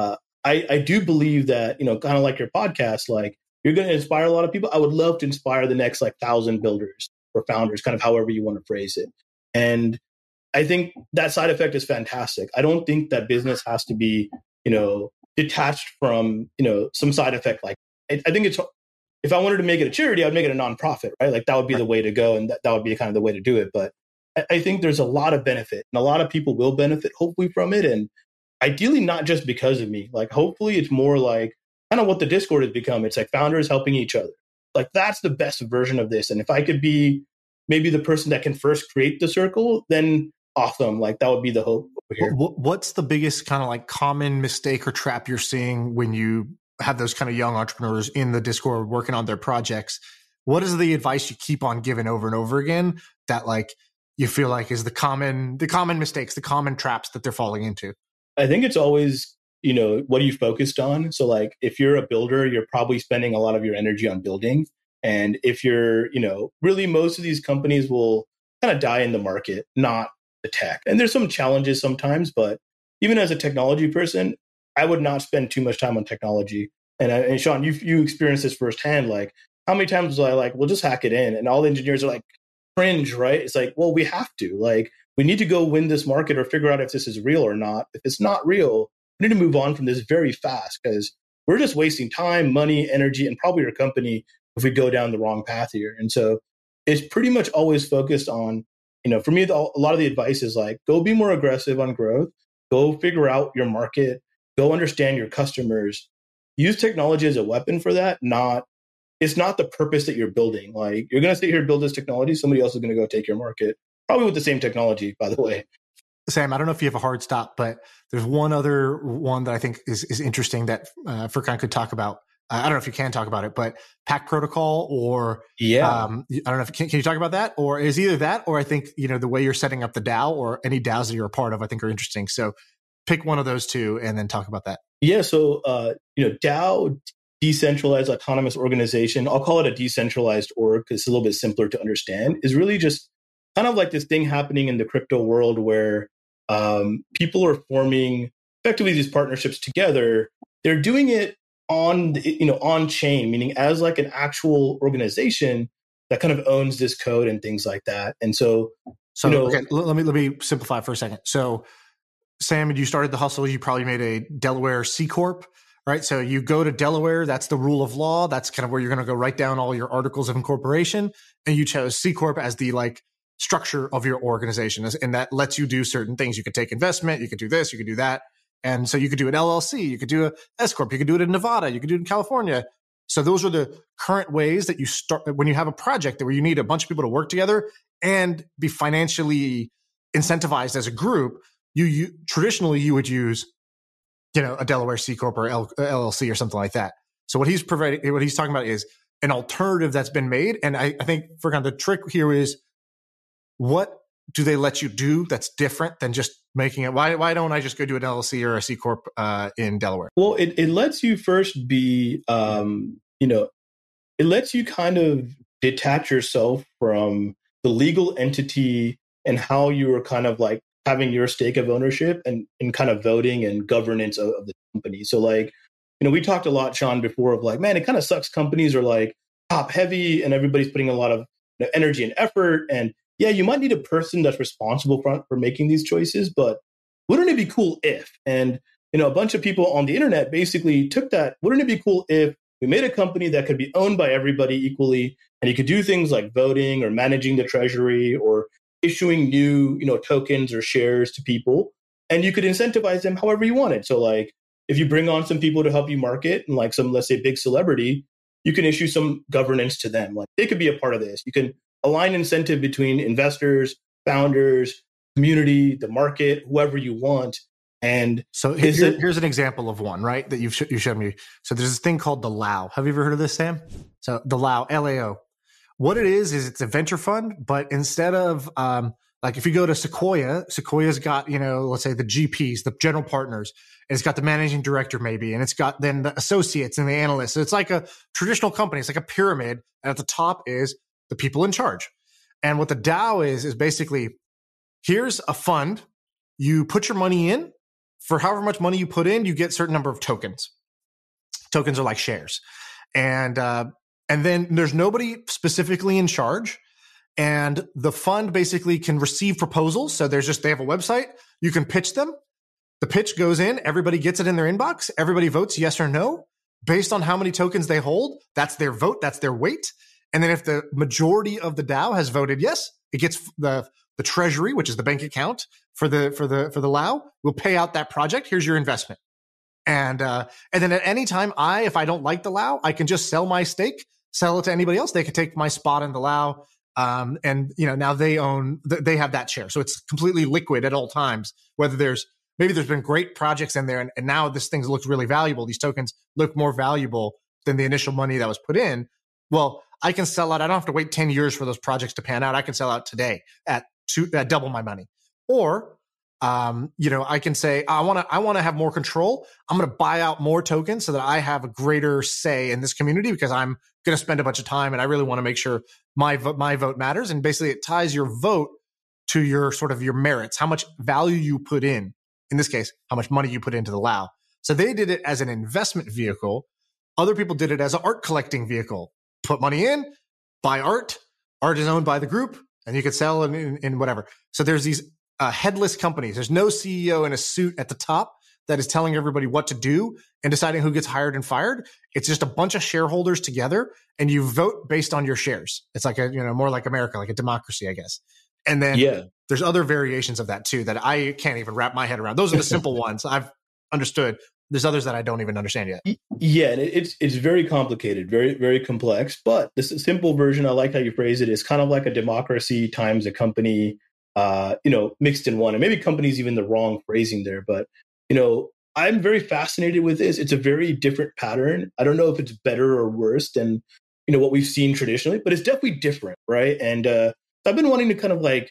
S2: I do believe that, kind of like your podcast, like you're going to inspire a lot of people. I would love to inspire the next 1,000 builders or founders, kind of however you want to phrase it. And I think that side effect is fantastic. I don't think that business has to be, detached from, some side effect. Like I think if I wanted to make it a charity, I'd make it a nonprofit, right? Like that would be the way to go. And that would be kind of the way to do it. But I think there's a lot of benefit, and a lot of people will benefit hopefully from it. And ideally not just because of me, like hopefully it's more like kind of what the Discord has become. It's like founders helping each other. Like that's the best version of this. And if I could be maybe the person that can first create the circle, then awesome. Like that would be the hope over here.
S3: What's the biggest kind of like common mistake or trap you're seeing when you have those kind of young entrepreneurs in the Discord working on their projects? What is the advice you keep on giving over and over again that like you feel like is the common mistakes, the common traps that they're falling into?
S2: I think it's always, what are you focused on? So like if you're a builder, you're probably spending a lot of your energy on building. And if you're, really most of these companies will kind of die in the market, not the tech. And there's some challenges sometimes, but even as a technology person, I would not spend too much time on technology. And Sean, you experienced this firsthand. Like how many times was I like, we'll just hack it in? And all the engineers are like, cringe, right? It's like, well, we have to. Like, we need to go win this market or figure out if this is real or not. If it's not real, we need to move on from this very fast because we're just wasting time, money, energy, and probably your company if we go down the wrong path here. And so it's pretty much always focused on, for me, a lot of the advice is like, go be more aggressive on growth, go figure out your market, go understand your customers, use technology as a weapon for that, it's not the purpose that you're building. Like you're going to sit here and build this technology. Somebody else is going to go take your market, probably with the same technology, by the way.
S3: Sam, I don't know if you have a hard stop, but there's one other one that I think is interesting that Furkan could talk about. I don't know if you can talk about it, but Pact Protocol or I don't know if can you talk about that, or is either that, or I think, the way you're setting up the DAO or any DAOs that you're a part of, I think are interesting. So pick one of those two and then talk about that.
S2: Yeah. So, DAO, decentralized autonomous organization, I'll call it a decentralized org because it's a little bit simpler to understand, is really just kind of like this thing happening in the crypto world where people are forming effectively these partnerships together. They're doing it on chain, meaning as like an actual organization that kind of owns this code and things like that. And so
S3: okay, let me simplify for a second. So Sam, you started the hustle, you probably made a Delaware C Corp. Right. So you go to Delaware. That's the rule of law. That's kind of where you're going to go write down all your articles of incorporation. And you chose C Corp as the like structure of your organization. And that lets you do certain things. You could take investment. You could do this. You could do that. And so you could do an LLC. You could do a S Corp. You could do it in Nevada. You could do it in California. So those are the current ways that you start when you have a project where you need a bunch of people to work together and be financially incentivized as a group. Traditionally you would use a Delaware C Corp or LLC or something like that. So what he's talking about is an alternative that's been made. And I think Furkan, the trick here is, what do they let you do that's different than just making it? Why don't I just go do an LLC or a C Corp in Delaware?
S2: Well, it lets you first be, it lets you kind of detach yourself from the legal entity and how you are kind of like having your stake of ownership and kind of voting and governance of the company. So like, we talked a lot, Sean, before of like, man, it kind of sucks. Companies are like top heavy and everybody's putting a lot of energy and effort. And yeah, you might need a person that's responsible for making these choices, but wouldn't it be cool if? And, a bunch of people on the internet basically took that, wouldn't it be cool if we made a company that could be owned by everybody equally, and you could do things like voting or managing the treasury or issuing new, tokens or shares to people, and you could incentivize them however you wanted. So like, if you bring on some people to help you market and like some, let's say, big celebrity, you can issue some governance to them. Like they could be a part of this. You can align incentive between investors, founders, community, the market, whoever you want. And
S3: so here's an example of one, right, that you showed me. So there's this thing called the Lao. Have you ever heard of this, Sam? So the Lao, LAO. What it is it's a venture fund, but instead of like if you go to Sequoia's got, let's say the GPs, the general partners, and it's got the managing director maybe, and it's got then the associates and the analysts. So it's like a traditional company. It's like a pyramid. And at the top is the people in charge. And what the DAO is basically, here's a fund. You put your money in. For however much money you put in, you get a certain number of tokens. Tokens are like shares. And then there's nobody specifically in charge. And the fund basically can receive proposals. So they have a website. You can pitch them. The pitch goes in. Everybody gets it in their inbox. Everybody votes yes or no. Based on how many tokens they hold, that's their vote. That's their weight. And then if the majority of the DAO has voted yes, it gets the treasury, which is the bank account for the Lao, will pay out that project. Here's your investment. And then at any time, if I don't like the Lao, I can just sell my stake, sell it to anybody else. They can take my spot in the Lao. And now they have that share. So it's completely liquid at all times, whether there's been great projects in there. And now this thing looks really valuable. These tokens look more valuable than the initial money that was put in. Well, I can sell out. I don't have to wait 10 years for those projects to pan out. I can sell out today at double my money. Or, I can say, I want to have more control. I'm going to buy out more tokens so that I have a greater say in this community because I'm going to spend a bunch of time and I really want to make sure my vote matters. And basically it ties your vote to your sort of your merits, how much value you put in this case, how much money you put into the Lao. So they did it as an investment vehicle. Other people did it as an art collecting vehicle. Put money in, buy art. Art is owned by the group, and you could sell in whatever. So there's these headless companies. There's no CEO in a suit at the top that is telling everybody what to do and deciding who gets hired and fired. It's just a bunch of shareholders together, and you vote based on your shares. It's like more like America, like a democracy, I guess. And then there's other variations of that too that I can't even wrap my head around. Those are the simple ones I've understood. There's others that I don't even understand yet.
S2: Yeah, and it's very complicated, very, very complex. But this simple version, I like how you phrase it, is kind of like a democracy times a company, mixed in one. And maybe company's even the wrong phrasing there. But, I'm very fascinated with this. It's a very different pattern. I don't know if it's better or worse than, what we've seen traditionally, but it's definitely different, right? And I've been wanting to kind of like,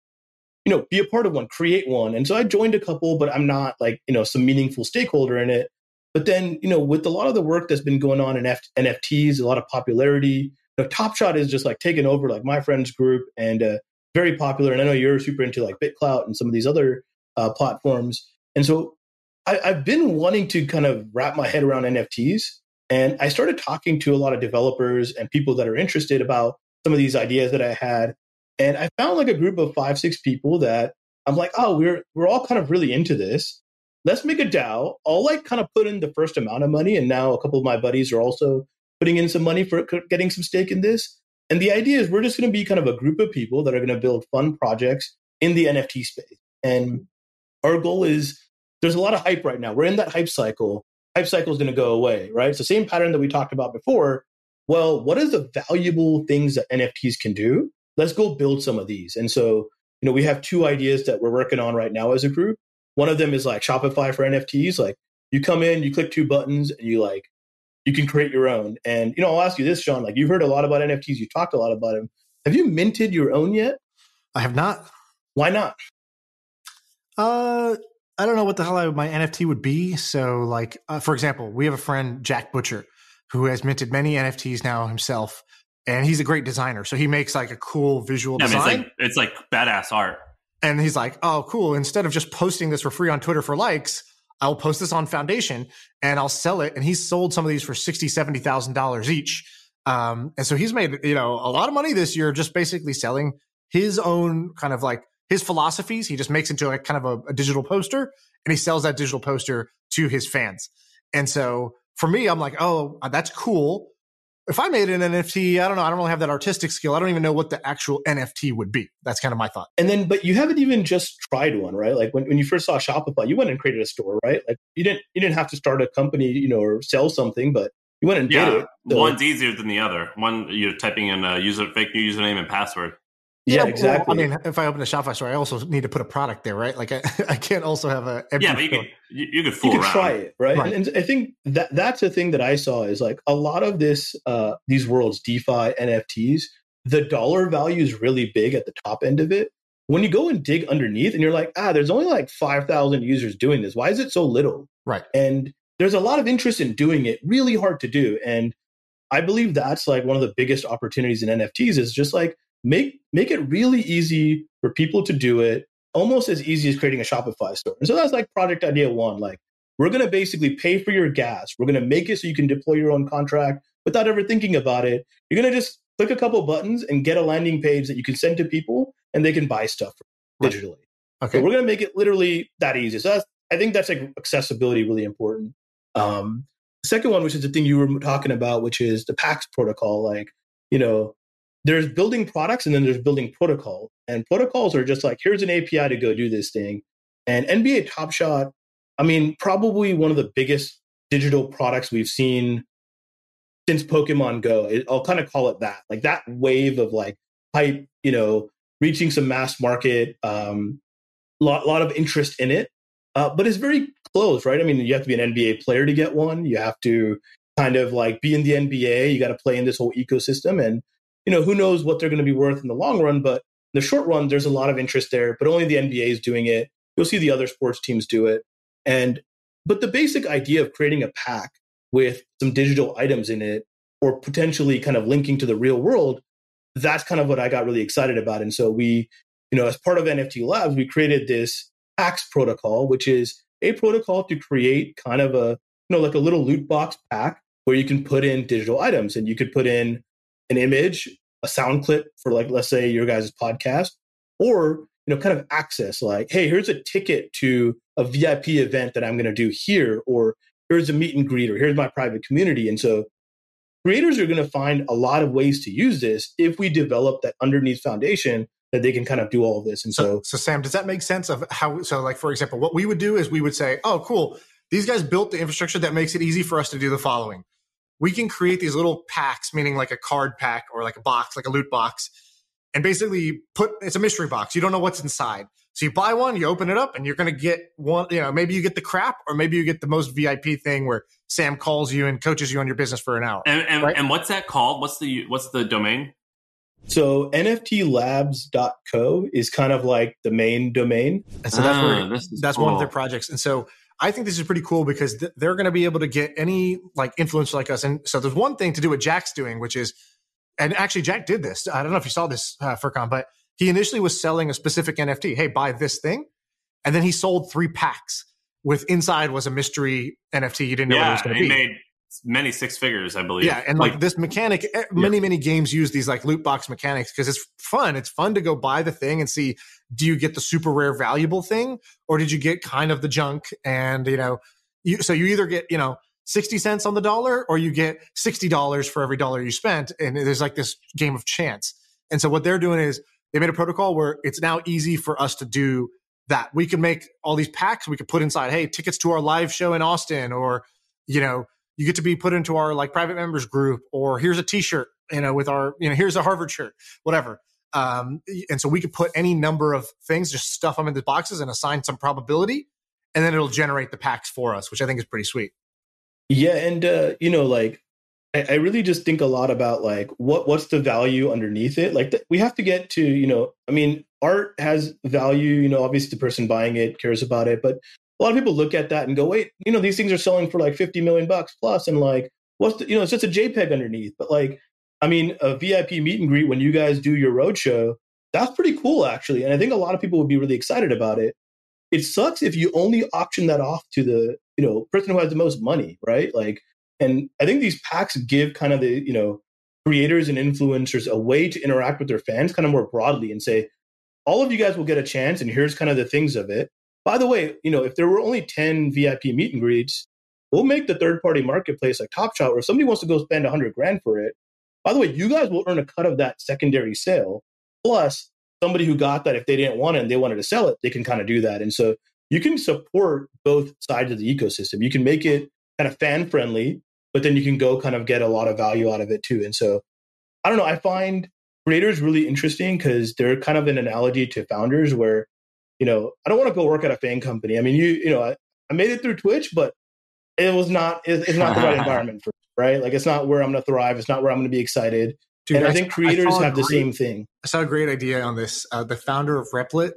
S2: be a part of one, create one. And so I joined a couple, but I'm not like, some meaningful stakeholder in it. But then, with a lot of the work that's been going on in NFTs, a lot of popularity, Top Shot is just like taken over like my friend's group and very popular. And I know you're super into like BitClout and some of these other platforms. And so I've been wanting to kind of wrap my head around NFTs. And I started talking to a lot of developers and people that are interested about some of these ideas that I had. And I found like a group of 5-6 people that I'm like, oh, we're all kind of really into this. Let's make a DAO. I'll like kind of put in the first amount of money. And now a couple of my buddies are also putting in some money for getting some stake in this. And the idea is we're just going to be kind of a group of people that are going to build fun projects in the NFT space. And our goal is there's a lot of hype right now. We're in that hype cycle. Hype cycle is going to go away, right? So same pattern that we talked about before. Well, what is the valuable things that NFTs can do? Let's go build some of these. And so, we have 2 ideas that we're working on right now as a group. One of them is like Shopify for NFTs. Like you come in, you click 2 buttons and you can create your own. And, I'll ask you this, Sean, like you've heard a lot about NFTs. You talked a lot about them. Have you minted your own yet?
S3: I have not.
S2: Why not?
S3: I don't know what the hell my NFT would be. So like, for example, we have a friend, Jack Butcher, who has minted many NFTs now himself. And he's a great designer. So he makes like a cool visual design.
S1: I mean, it's like badass art.
S3: And he's like, oh, cool. Instead of just posting this for free on Twitter for likes, I'll post this on Foundation and I'll sell it. And he's sold some of these for $60,000, $70,000 each. And so he's made, a lot of money this year just basically selling his own kind of like his philosophies. He just makes into like kind of a digital poster, and he sells that digital poster to his fans. And so for me, I'm like, oh, that's cool. If I made an NFT, I don't know. I don't really have that artistic skill. I don't even know what the actual NFT would be. That's kind of my thought.
S2: And then, but you haven't even just tried one, right? Like when you first saw Shopify, you went and created a store, right? Like you didn't have to start a company, you know, or sell something, but you went and did it. So,
S1: one's easier than the other. One, you're typing in a fake username and password.
S2: Yeah, exactly.
S3: Well, I mean, if I open a Shopify store, I also need to put a product there, right? Like I can't also have a empty
S1: but you could fool
S2: you could
S1: around.
S2: try it, right? And I think that's a thing that I saw is like a lot of this these worlds, DeFi, NFTs, the dollar value is really big at the top end of it. When you go and dig underneath and you're like, there's only like 5,000 users doing this. Why is it so little?
S3: Right.
S2: And there's a lot of interest in doing it, really hard to do. And I believe that's like one of the biggest opportunities in NFTs is just like, make it really easy for people to do it, almost as easy as creating a Shopify store. And so that's like project idea one. Like, we're going to basically pay for your gas. We're going to make it so you can deploy your own contract without ever thinking about it. You're going to just click a couple buttons and get a landing page that you can send to people and they can buy stuff digitally.
S3: Okay.
S2: So we're going to make it literally that easy. So I think that's like accessibility really important. The second one, which is the thing you were talking about, which is the PAX protocol. Like, you know, there's building products and then there's building protocol. And protocols are just like, here's an API to go do this thing. And NBA Top Shot, I mean, probably one of the biggest digital products we've seen since Pokemon Go. I'll kind of call it that. Like that wave of like hype, you know, reaching some mass market, lot of interest in it. But it's very close, right? I mean, you have to be an NBA player to get one. You have to kind of like be in the NBA. You got to play in this whole ecosystem. And you know, who knows what they're going to be worth in the long run, but in the short run, there's a lot of interest there, but only the NBA is doing it. You'll see the other sports teams do it. But the basic idea of creating a pack with some digital items in it, or potentially kind of linking to the real world, that's kind of what I got really excited about. And so we, you know, as part of NFT Labs, we created this PAX protocol, which is a protocol to create kind of a, you know, like a little loot box pack where you can put in digital items, and you could put in an image, a sound clip for like, let's say your guys' podcast, or, you know, kind of access like, hey, here's a ticket to a VIP event that I'm going to do here, or here's a meet and greet, or here's my private community. And so creators are going to find a lot of ways to use this if we develop that underneath foundation that they can kind of do all of this. And so
S3: Sam, does that make sense of how, so like, for example, what we would do is we would say, oh, cool, these guys built the infrastructure that makes it easy for us to do the following. We can create these little packs, meaning like a card pack or like a box, like a loot box, and basically it's a mystery box. You don't know what's inside. So you buy one, you open it up, and you're going to get one, you know, maybe you get the crap, or maybe you get the most VIP thing where Sam calls you and coaches you on your business for an hour.
S1: And what's that called? What's the domain?
S2: So nftlabs.co is kind of like the main domain.
S3: And so that's cool. One of their projects. And so I think this is pretty cool because they're going to be able to get any like influencer like us. And so there's one thing to do what Jack's doing, which is, and actually Jack did this. I don't know if you saw this, Furkan, but he initially was selling a specific NFT. Hey, buy this thing. And then he sold 3 packs with inside was a mystery NFT. You didn't know what it was going to be.
S1: He made many 6 figures, I believe.
S3: Yeah. And like this mechanic, many games use these like loot box mechanics because it's fun. It's fun to go buy the thing and see, do you get the super rare valuable thing, or did you get kind of the junk? And, you know, you either get, you know, 60 cents on the dollar, or you get $60 for every dollar you spent. And there's like this game of chance. And so what they're doing is they made a protocol where it's now easy for us to do that. We can make all these packs. We could put inside, hey, tickets to our live show in Austin, or, you know, you get to be put into our like private members group, or here's a t-shirt, you know, with our, you know, here's a Harvard shirt, whatever. And so we could put any number of things, just stuff them in the boxes and assign some probability, and then it'll generate the packs for us, which I think is pretty sweet.
S2: Yeah. And, you know, like, I really just think a lot about like, what's the value underneath it? Like we have to get to, you know, I mean, art has value, you know, obviously the person buying it cares about it, but a lot of people look at that and go, wait, you know, these things are selling for like 50 million bucks plus. And like, what's the, you know, it's just a JPEG underneath. But like, I mean, a VIP meet and greet when you guys do your roadshow, that's pretty cool, actually. And I think a lot of people would be really excited about it. It sucks if you only auction that off to the, you know, person who has the most money, right? Like, and I think these packs give kind of the, you know, creators and influencers a way to interact with their fans kind of more broadly and say, all of you guys will get a chance, and here's kind of the things of it. By the way, if there were only 10 VIP meet and greets, we'll make the third-party marketplace like Top Shot, where if somebody wants to go spend $100,000 for it, by the way, you guys will earn a cut of that secondary sale. Plus, somebody who got that, if they didn't want it and they wanted to sell it, they can kind of do that. And so you can support both sides of the ecosystem. You can make it kind of fan-friendly, but then you can go kind of get a lot of value out of it too. And so, I don't know, I find creators really interesting because they're kind of an analogy to founders where, I don't want to go work at a fan company. I mean, I made it through Twitch, but it's not the right environment for me, right? Like, it's not where I'm going to thrive. It's not where I'm going to be excited. Dude, and I think creators have the same thing.
S3: I saw a great idea on this. The founder of Replit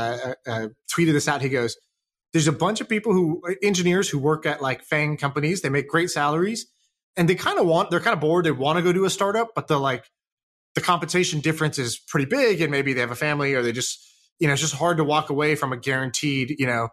S3: tweeted this out. He goes, there's a bunch of engineers who work at like FANG companies. They make great salaries and they're kind of bored. They want to go to a startup, but the compensation difference is pretty big. And maybe they have a family or they just, it's just hard to walk away from a guaranteed, $500,000,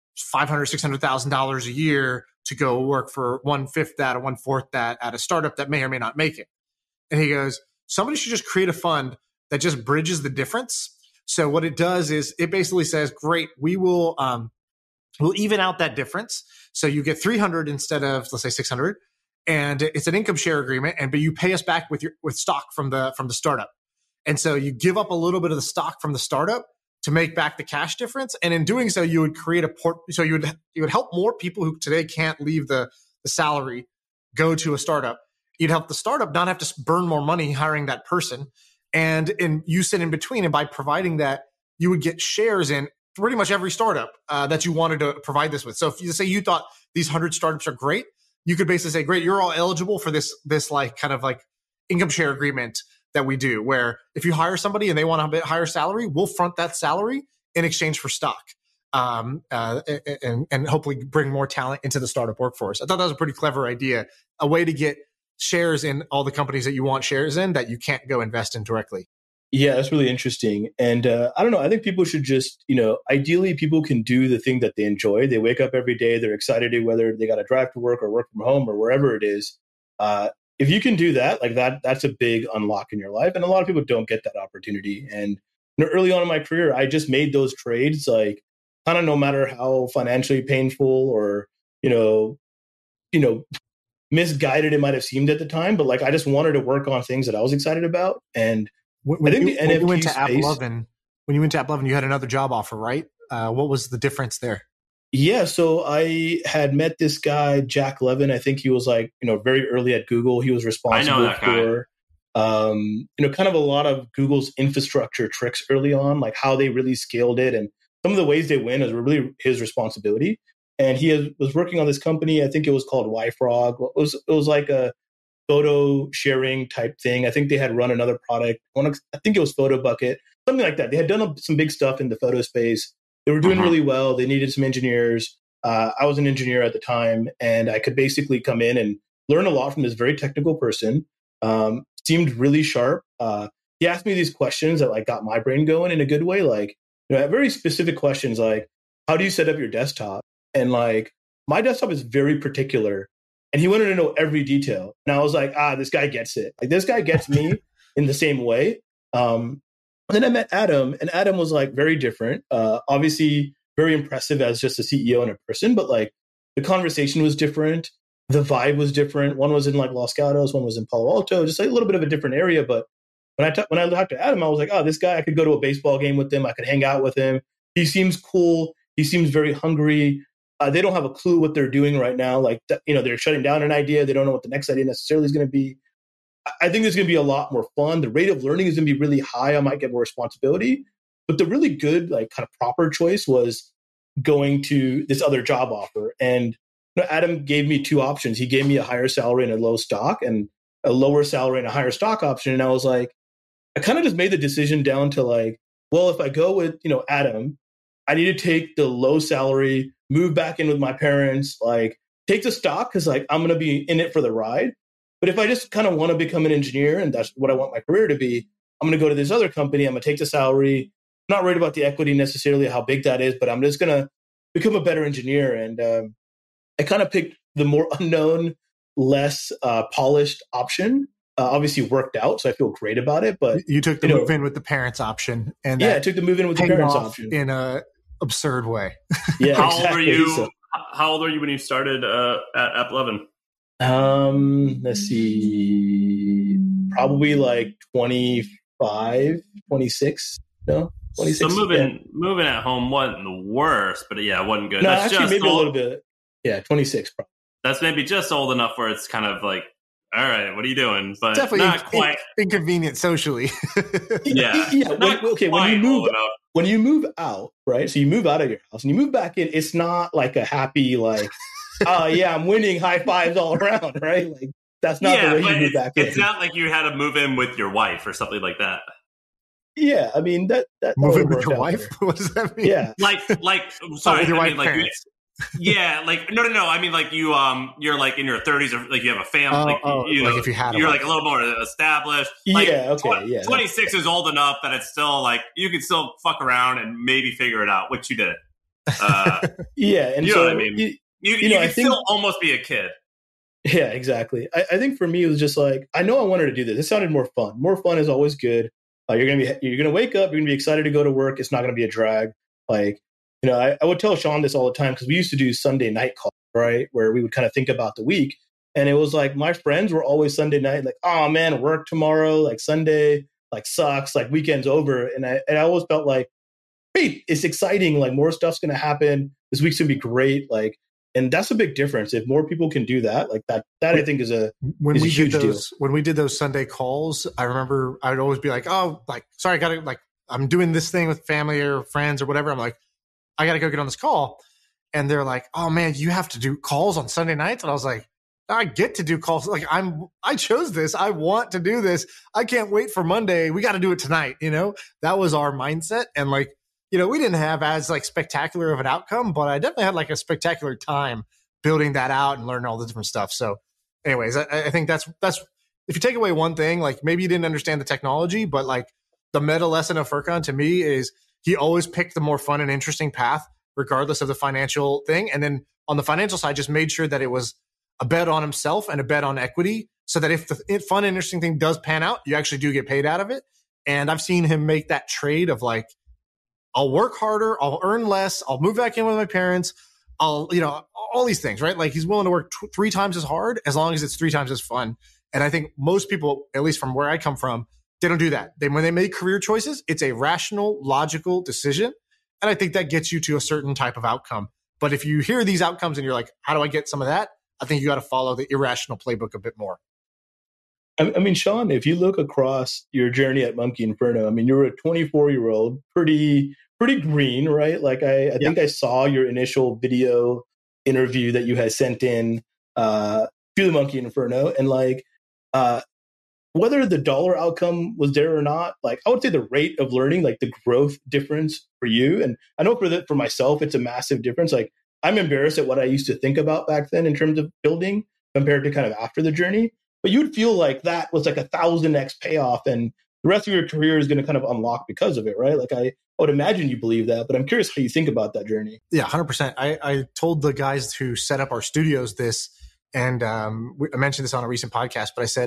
S3: $600,000 a year to go work for 1/5 that or 1/4 that at a startup that may or may not make it. And he goes, somebody should just create a fund that just bridges the difference. So what it does is it basically says, great, we'll even out that difference. So you get 300 instead of, let's say, 600. And it's an income share agreement. But you pay us back with stock from the startup. And so you give up a little bit of the stock from the startup to make back the cash difference. And in doing so, you would create so you would help more people who today can't leave the salary go to a startup. You'd help the startup not have to burn more money hiring that person. And you sit in between. And by providing that, you would get shares in pretty much every startup that you wanted to provide this with. So if you say you thought these 100 startups are great, you could basically say, great, you're all eligible for this like kind of like income share agreement that we do, where if you hire somebody and they want a bit higher salary, we'll front that salary in exchange for stock, and hopefully bring more talent into the startup workforce. I thought that was a pretty clever idea, a way to get shares in all the companies that you want shares in that you can't go invest in directly.
S2: Yeah, that's really interesting. And I don't know, I think people should just, ideally people can do the thing that they enjoy. They wake up every day, they're excited to, whether they got to drive to work or work from home or wherever it is. If you can do that, like that's a big unlock in your life. And a lot of people don't get that opportunity. And early on in my career, I just made those trades, like kind of no matter how financially painful or, misguided it might have seemed at the time, but like I just wanted to work on things that I was excited about. And
S3: when you went to AppLovin, you had another job offer, right? What was the difference there?
S2: Yeah, so I had met this guy, Jack Levin. I think he was like, very early at Google. He was responsible for, kind of a lot of Google's infrastructure tricks early on, like how they really scaled it. And some of the ways they win is really his responsibility. And he was working on this company. I think it was called YFrog. It was like a photo sharing type thing. I think they had run another product. I think it was PhotoBucket, something like that. They had done some big stuff in the photo space. They were doing really well. They needed some engineers. I was an engineer at the time, and I could basically come in and learn a lot from this very technical person. Seemed really sharp. He asked me these questions that like got my brain going in a good way. Like, very specific questions like, how do you set up your desktop? And like, my desktop is very particular. And he wanted to know every detail. And I was like, this guy gets it. Like, this guy gets me in the same way. And then I met Adam, and Adam was like very different. Obviously, very impressive as just a CEO and a person, but like the conversation was different. The vibe was different. One was in like Los Gatos, one was in Palo Alto, just like a little bit of a different area. But when I talked to Adam, I was like, this guy, I could go to a baseball game with him. I could hang out with him. He seems cool. He seems very hungry. They don't have a clue what they're doing right now. Like, they're shutting down an idea. They don't know what the next idea necessarily is going to be. I think there's going to be a lot more fun. The rate of learning is going to be really high. I might get more responsibility. But the really good, like kind of proper choice was going to this other job offer. And Adam gave me two options. He gave me a higher salary and a low stock, and a lower salary and a higher stock option. And I was like, I kind of just made the decision down to like, well, if I go with, Adam, I need to take the low salary, move back in with my parents, like take the stock because like I'm going to be in it for the ride. But if I just kind of want to become an engineer and that's what I want my career to be, I'm going to go to this other company. I'm going to take the salary. I'm not worried about the equity necessarily, how big that is, but I'm just going to become a better engineer. And I kind of picked the more unknown, less polished option. obviously worked out, so I feel great about it. But
S3: you took the move in with the parents option, and
S2: I took the move in with the parents option
S3: in a absurd way.
S2: Yeah.
S1: How old were you? How old were you when you started at App 11?
S2: Let's see, probably like 25, 26. No, 26.
S1: So moving at home wasn't the worst, but it wasn't good.
S2: No,
S1: That's
S2: actually,
S1: just
S2: maybe a little bit. Yeah, 26. Probably.
S1: That's maybe just old enough where it's kind of like, all right, what are you doing? But
S3: definitely
S1: not quite
S3: inconvenient socially.
S1: Yeah.
S2: When you move out, right? So you move out of your house and you move back in. It's not like a happy like, I'm winning, high fives all around, right? Like that's not the way you move back in.
S1: It's not like you had to move in with your wife or something like that.
S2: Yeah, I mean that
S3: move in with your wife. What does that mean?
S2: Yeah,
S1: sorry,
S3: with your
S1: I
S3: wife
S1: mean, like
S3: parents.
S1: Yeah, like no. I mean, like you're like in your 30s, or like you have a family.
S3: Like if you had,
S1: you're like a little more established.
S2: Like,
S1: 26 is old enough that it's still like you can still fuck around and maybe figure it out, which you did.
S2: And
S1: you
S2: so
S1: know what I mean. You can still almost be a kid.
S2: Yeah, exactly. I think for me it was just like I know I wanted to do this. It sounded more fun. More fun is always good. You're gonna wake up. You're gonna be excited to go to work. It's not gonna be a drag. Like. I would tell Sean this all the time because we used to do Sunday night calls, right? Where we would kind of think about the week. And it was like my friends were always Sunday night, like, oh man, work tomorrow, like Sunday, like sucks, like weekend's over. And I always felt like, hey, it's exciting, like more stuff's gonna happen. This week's gonna be great. Like, and that's a big difference. If more people can do that, like that I think is a huge deal.
S3: When we did those Sunday calls, I remember I would always be like, oh, like, sorry, I gotta like I'm doing this thing with family or friends or whatever. I'm like, I got to go get on this call. And they're like, oh man, you have to do calls on Sunday nights. And I was like, I get to do calls. Like I chose this. I want to do this. I can't wait for Monday. We got to do it tonight. That was our mindset. And like, we didn't have as like spectacular of an outcome, but I definitely had like a spectacular time building that out and learning all the different stuff. So anyways, I think that's, if you take away one thing, like maybe you didn't understand the technology, but like the meta lesson of Furkan to me is, he always picked the more fun and interesting path, regardless of the financial thing. And then on the financial side, just made sure that it was a bet on himself and a bet on equity so that if the fun and interesting thing does pan out, you actually do get paid out of it. And I've seen him make that trade of like, I'll work harder, I'll earn less, I'll move back in with my parents, I'll, all these things, right? Like he's willing to work 3 times as hard as long as it's 3 times as fun. And I think most people, at least from where I come from, they don't do that. When they make career choices, it's a rational, logical decision. And I think that gets you to a certain type of outcome. But if you hear these outcomes and you're like, how do I get some of that? I think you got to follow the irrational playbook a bit more.
S2: I mean, Sean, if you look across your journey at Monkey Inferno, I mean, you're a 24-year-old, pretty green, right? Like I think I saw your initial video interview that you had sent in to the Monkey Inferno. And like, whether the dollar outcome was there or not, like I would say the rate of learning, like the growth difference for you. And I know for myself, it's a massive difference. Like I'm embarrassed at what I used to think about back then in terms of building compared to kind of after the journey. But you'd feel like that was like 1,000x payoff and the rest of your career is going to kind of unlock because of it, right? Like I would imagine you believe that, but I'm curious how you think about that journey.
S3: Yeah, 100%. I told the guys who set up our studios this, and I mentioned this on a recent podcast, but I said,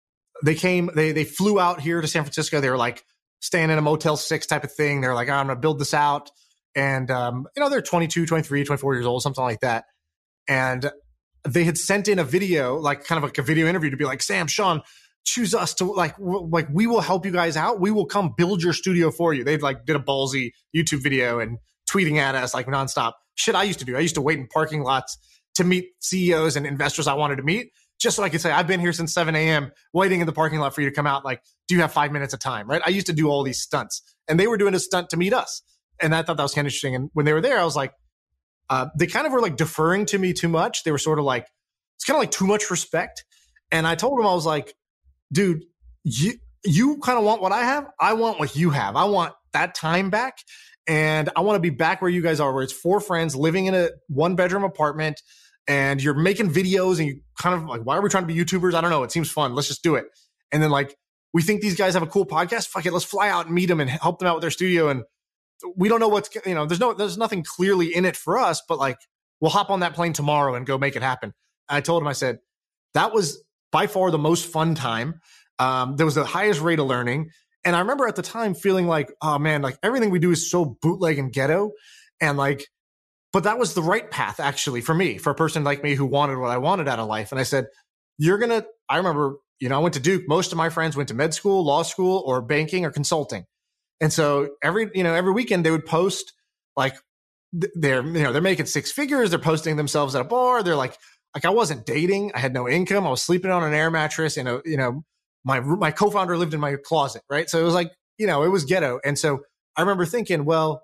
S3: they flew out here to San Francisco. They were like staying in a Motel 6 type of thing. They're like, I'm going to build this out. And, they're 22, 23, 24 years old, something like that. And they had sent in a video, like kind of like a video interview to be like, Sam, Sean, choose us to like we will help you guys out. We will come build your studio for you. They've like did a ballsy YouTube video and tweeting at us like nonstop. Shit I used to do. I used to wait in parking lots to meet CEOs and investors I wanted to meet, just so I could say, I've been here since 7 a.m. waiting in the parking lot for you to come out. Like, do you have 5 minutes of time? Right? I used to do all these stunts and they were doing a stunt to meet us. And I thought that was kind of interesting. And when they were there, I was like, they kind of were like deferring to me too much. They were sort of like, it's kind of like too much respect. And I told them, I was like, dude, you kind of want what I have. I want what you have. I want that time back. And I want to be back where you guys are, where it's 4 friends living in a 1-bedroom apartment. And you're making videos and you kind of like, why are we trying to be YouTubers? I don't know. It seems fun. Let's just do it. And then like, we think these guys have a cool podcast. Fuck it. Let's fly out and meet them and help them out with their studio. And we don't know what's, there's nothing clearly in it for us, but like, we'll hop on that plane tomorrow and go make it happen. And I told him, I said, that was by far the most fun time. There was the highest rate of learning. And I remember at the time feeling like, oh man, like everything we do is so bootleg and ghetto. And like, but that was the right path actually for me, for a person like me who wanted what I wanted out of life. And I said, I remember, I went to Duke. Most of my friends went to med school, law school, or banking or consulting. And so every weekend they would post like they're making six figures. They're posting themselves at a bar. They're like I wasn't dating. I had no income. I was sleeping on an air mattress. My co-founder lived in my closet. Right. So it was like, it was ghetto. And so I remember thinking, well,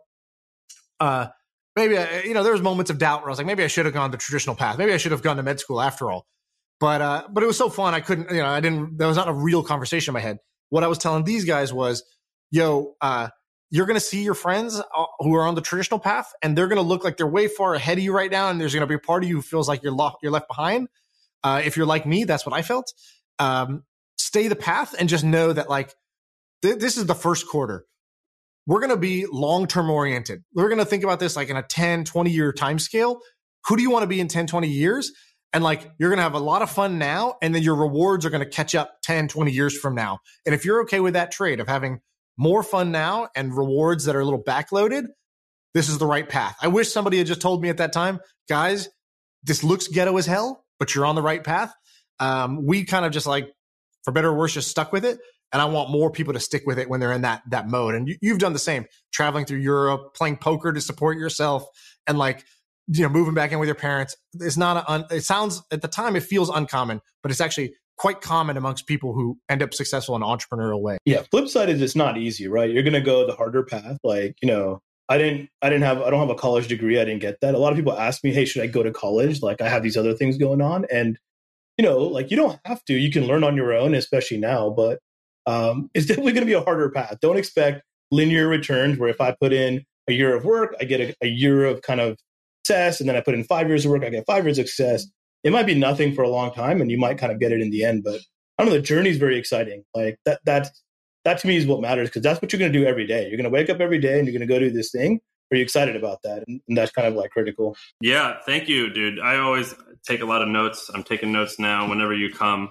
S3: maybe, there was moments of doubt where I was like, maybe I should have gone the traditional path. Maybe I should have gone to med school after all. But it was so fun. I couldn't, there was not a real conversation in my head. What I was telling these guys was, you're going to see your friends who are on the traditional path, and they're going to look like they're way far ahead of you right now. And there's going to be a part of you who feels like you're left behind. If you're like me, that's what I felt. Stay the path and just know that this is the first quarter. We're going to be long-term oriented. We're going to think about this like in a 10, 20-year time scale. Who do you want to be in 10, 20 years? And you're going to have a lot of fun now, and then your rewards are going to catch up 10, 20 years from now. And if you're okay with that trade of having more fun now and rewards that are a little backloaded, this is the right path. I wish somebody had just told me at that time, guys, this looks ghetto as hell, but you're on the right path. We kind of just for better or worse, just stuck with it. And I want more people to stick with it when they're in that mode. And you've done the same, traveling through Europe, playing poker to support yourself, and moving back in with your parents. It's not it sounds at the time, it feels uncommon, but it's actually quite common amongst people who end up successful in an entrepreneurial way.
S2: Yeah. Flip side is it's not easy, right? You're going to go the harder path. I don't have a college degree. I didn't get that. A lot of people ask me, hey, should I go to college? I have these other things going on. And, you don't have to. You can learn on your own, especially now. But it's definitely going to be a harder path. Don't expect linear returns where if I put in a year of work, I get a year of kind of success. And then I put in 5 years of work, I get 5 years of success. It might be nothing for a long time and you might kind of get it in the end. But I don't know, the journey is very exciting. That to me is what matters, because that's what you're going to do every day. You're going to wake up every day and you're going to go do this thing. Are you excited about that? And that's kind of critical.
S1: Yeah. Thank you, dude. I always take a lot of notes. I'm taking notes now whenever you come.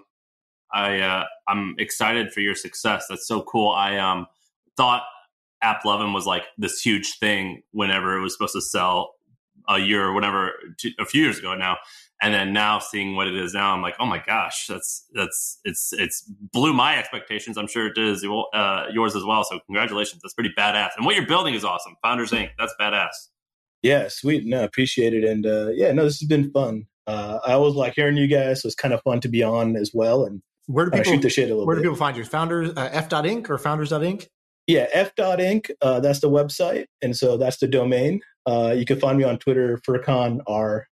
S1: I'm excited for your success. That's so cool. I thought AppLovin was this huge thing whenever it was supposed to sell a year or whatever, a few years ago now. And then now seeing what it is now, I'm like, oh my gosh, it's blew my expectations. I'm sure it is yours as well. So congratulations. That's pretty badass. And what you're building is awesome. Founders Inc. That's badass.
S2: Yeah, sweet. No, appreciate it. And this has been fun. I always like hearing you guys. So it's kind of fun to be on as well. And
S3: where do people
S2: shoot the shit a little bit.
S3: Where do people find you? Founders, f.inc or founders.inc?
S2: Yeah, f.inc. That's the website. And so that's the domain. You can find me on Twitter, Furkan R,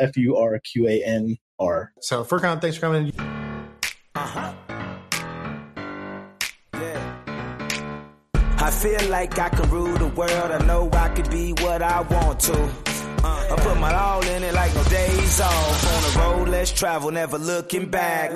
S2: Furqanr.
S3: So Furkan, thanks for coming in.
S4: Yeah. I feel like I can rule the world. I know I could be what I want to. I put my all in it like no days off. On the road, let's travel, never looking back.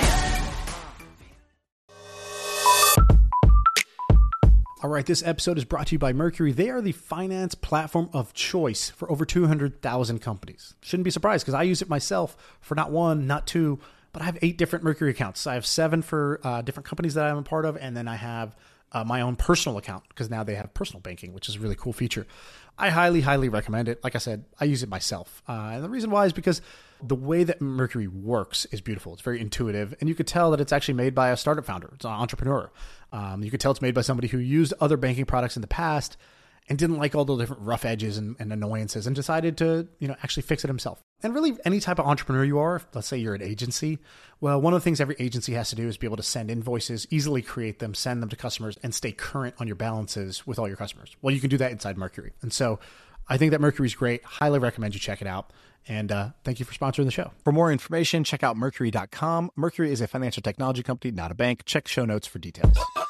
S5: All right, this episode is brought to you by Mercury. They are the finance platform of choice for over 200,000 companies. Shouldn't be surprised because I use it myself for not one, not two, but I have 8 different Mercury accounts. I have 7 for different companies that I'm a part of, and then I have my own personal account because now they have personal banking, which is a really cool feature. I highly, highly recommend it. Like I said, I use it myself. And the reason why is because the way that Mercury works is beautiful. It's very intuitive. And you could tell that it's actually made by a startup founder. It's an entrepreneur. You could tell it's made by somebody who used other banking products in the past and didn't like all the different rough edges and annoyances and decided to, actually fix it himself. And really any type of entrepreneur you are, let's say you're an agency. Well, one of the things every agency has to do is be able to send invoices, easily create them, send them to customers, and stay current on your balances with all your customers. Well, you can do that inside Mercury. And so I think that Mercury is great. Highly recommend you check it out. And thank you for sponsoring the show.
S6: For more information, check out Mercury.com. Mercury is a financial technology company, not a bank. Check show notes for details.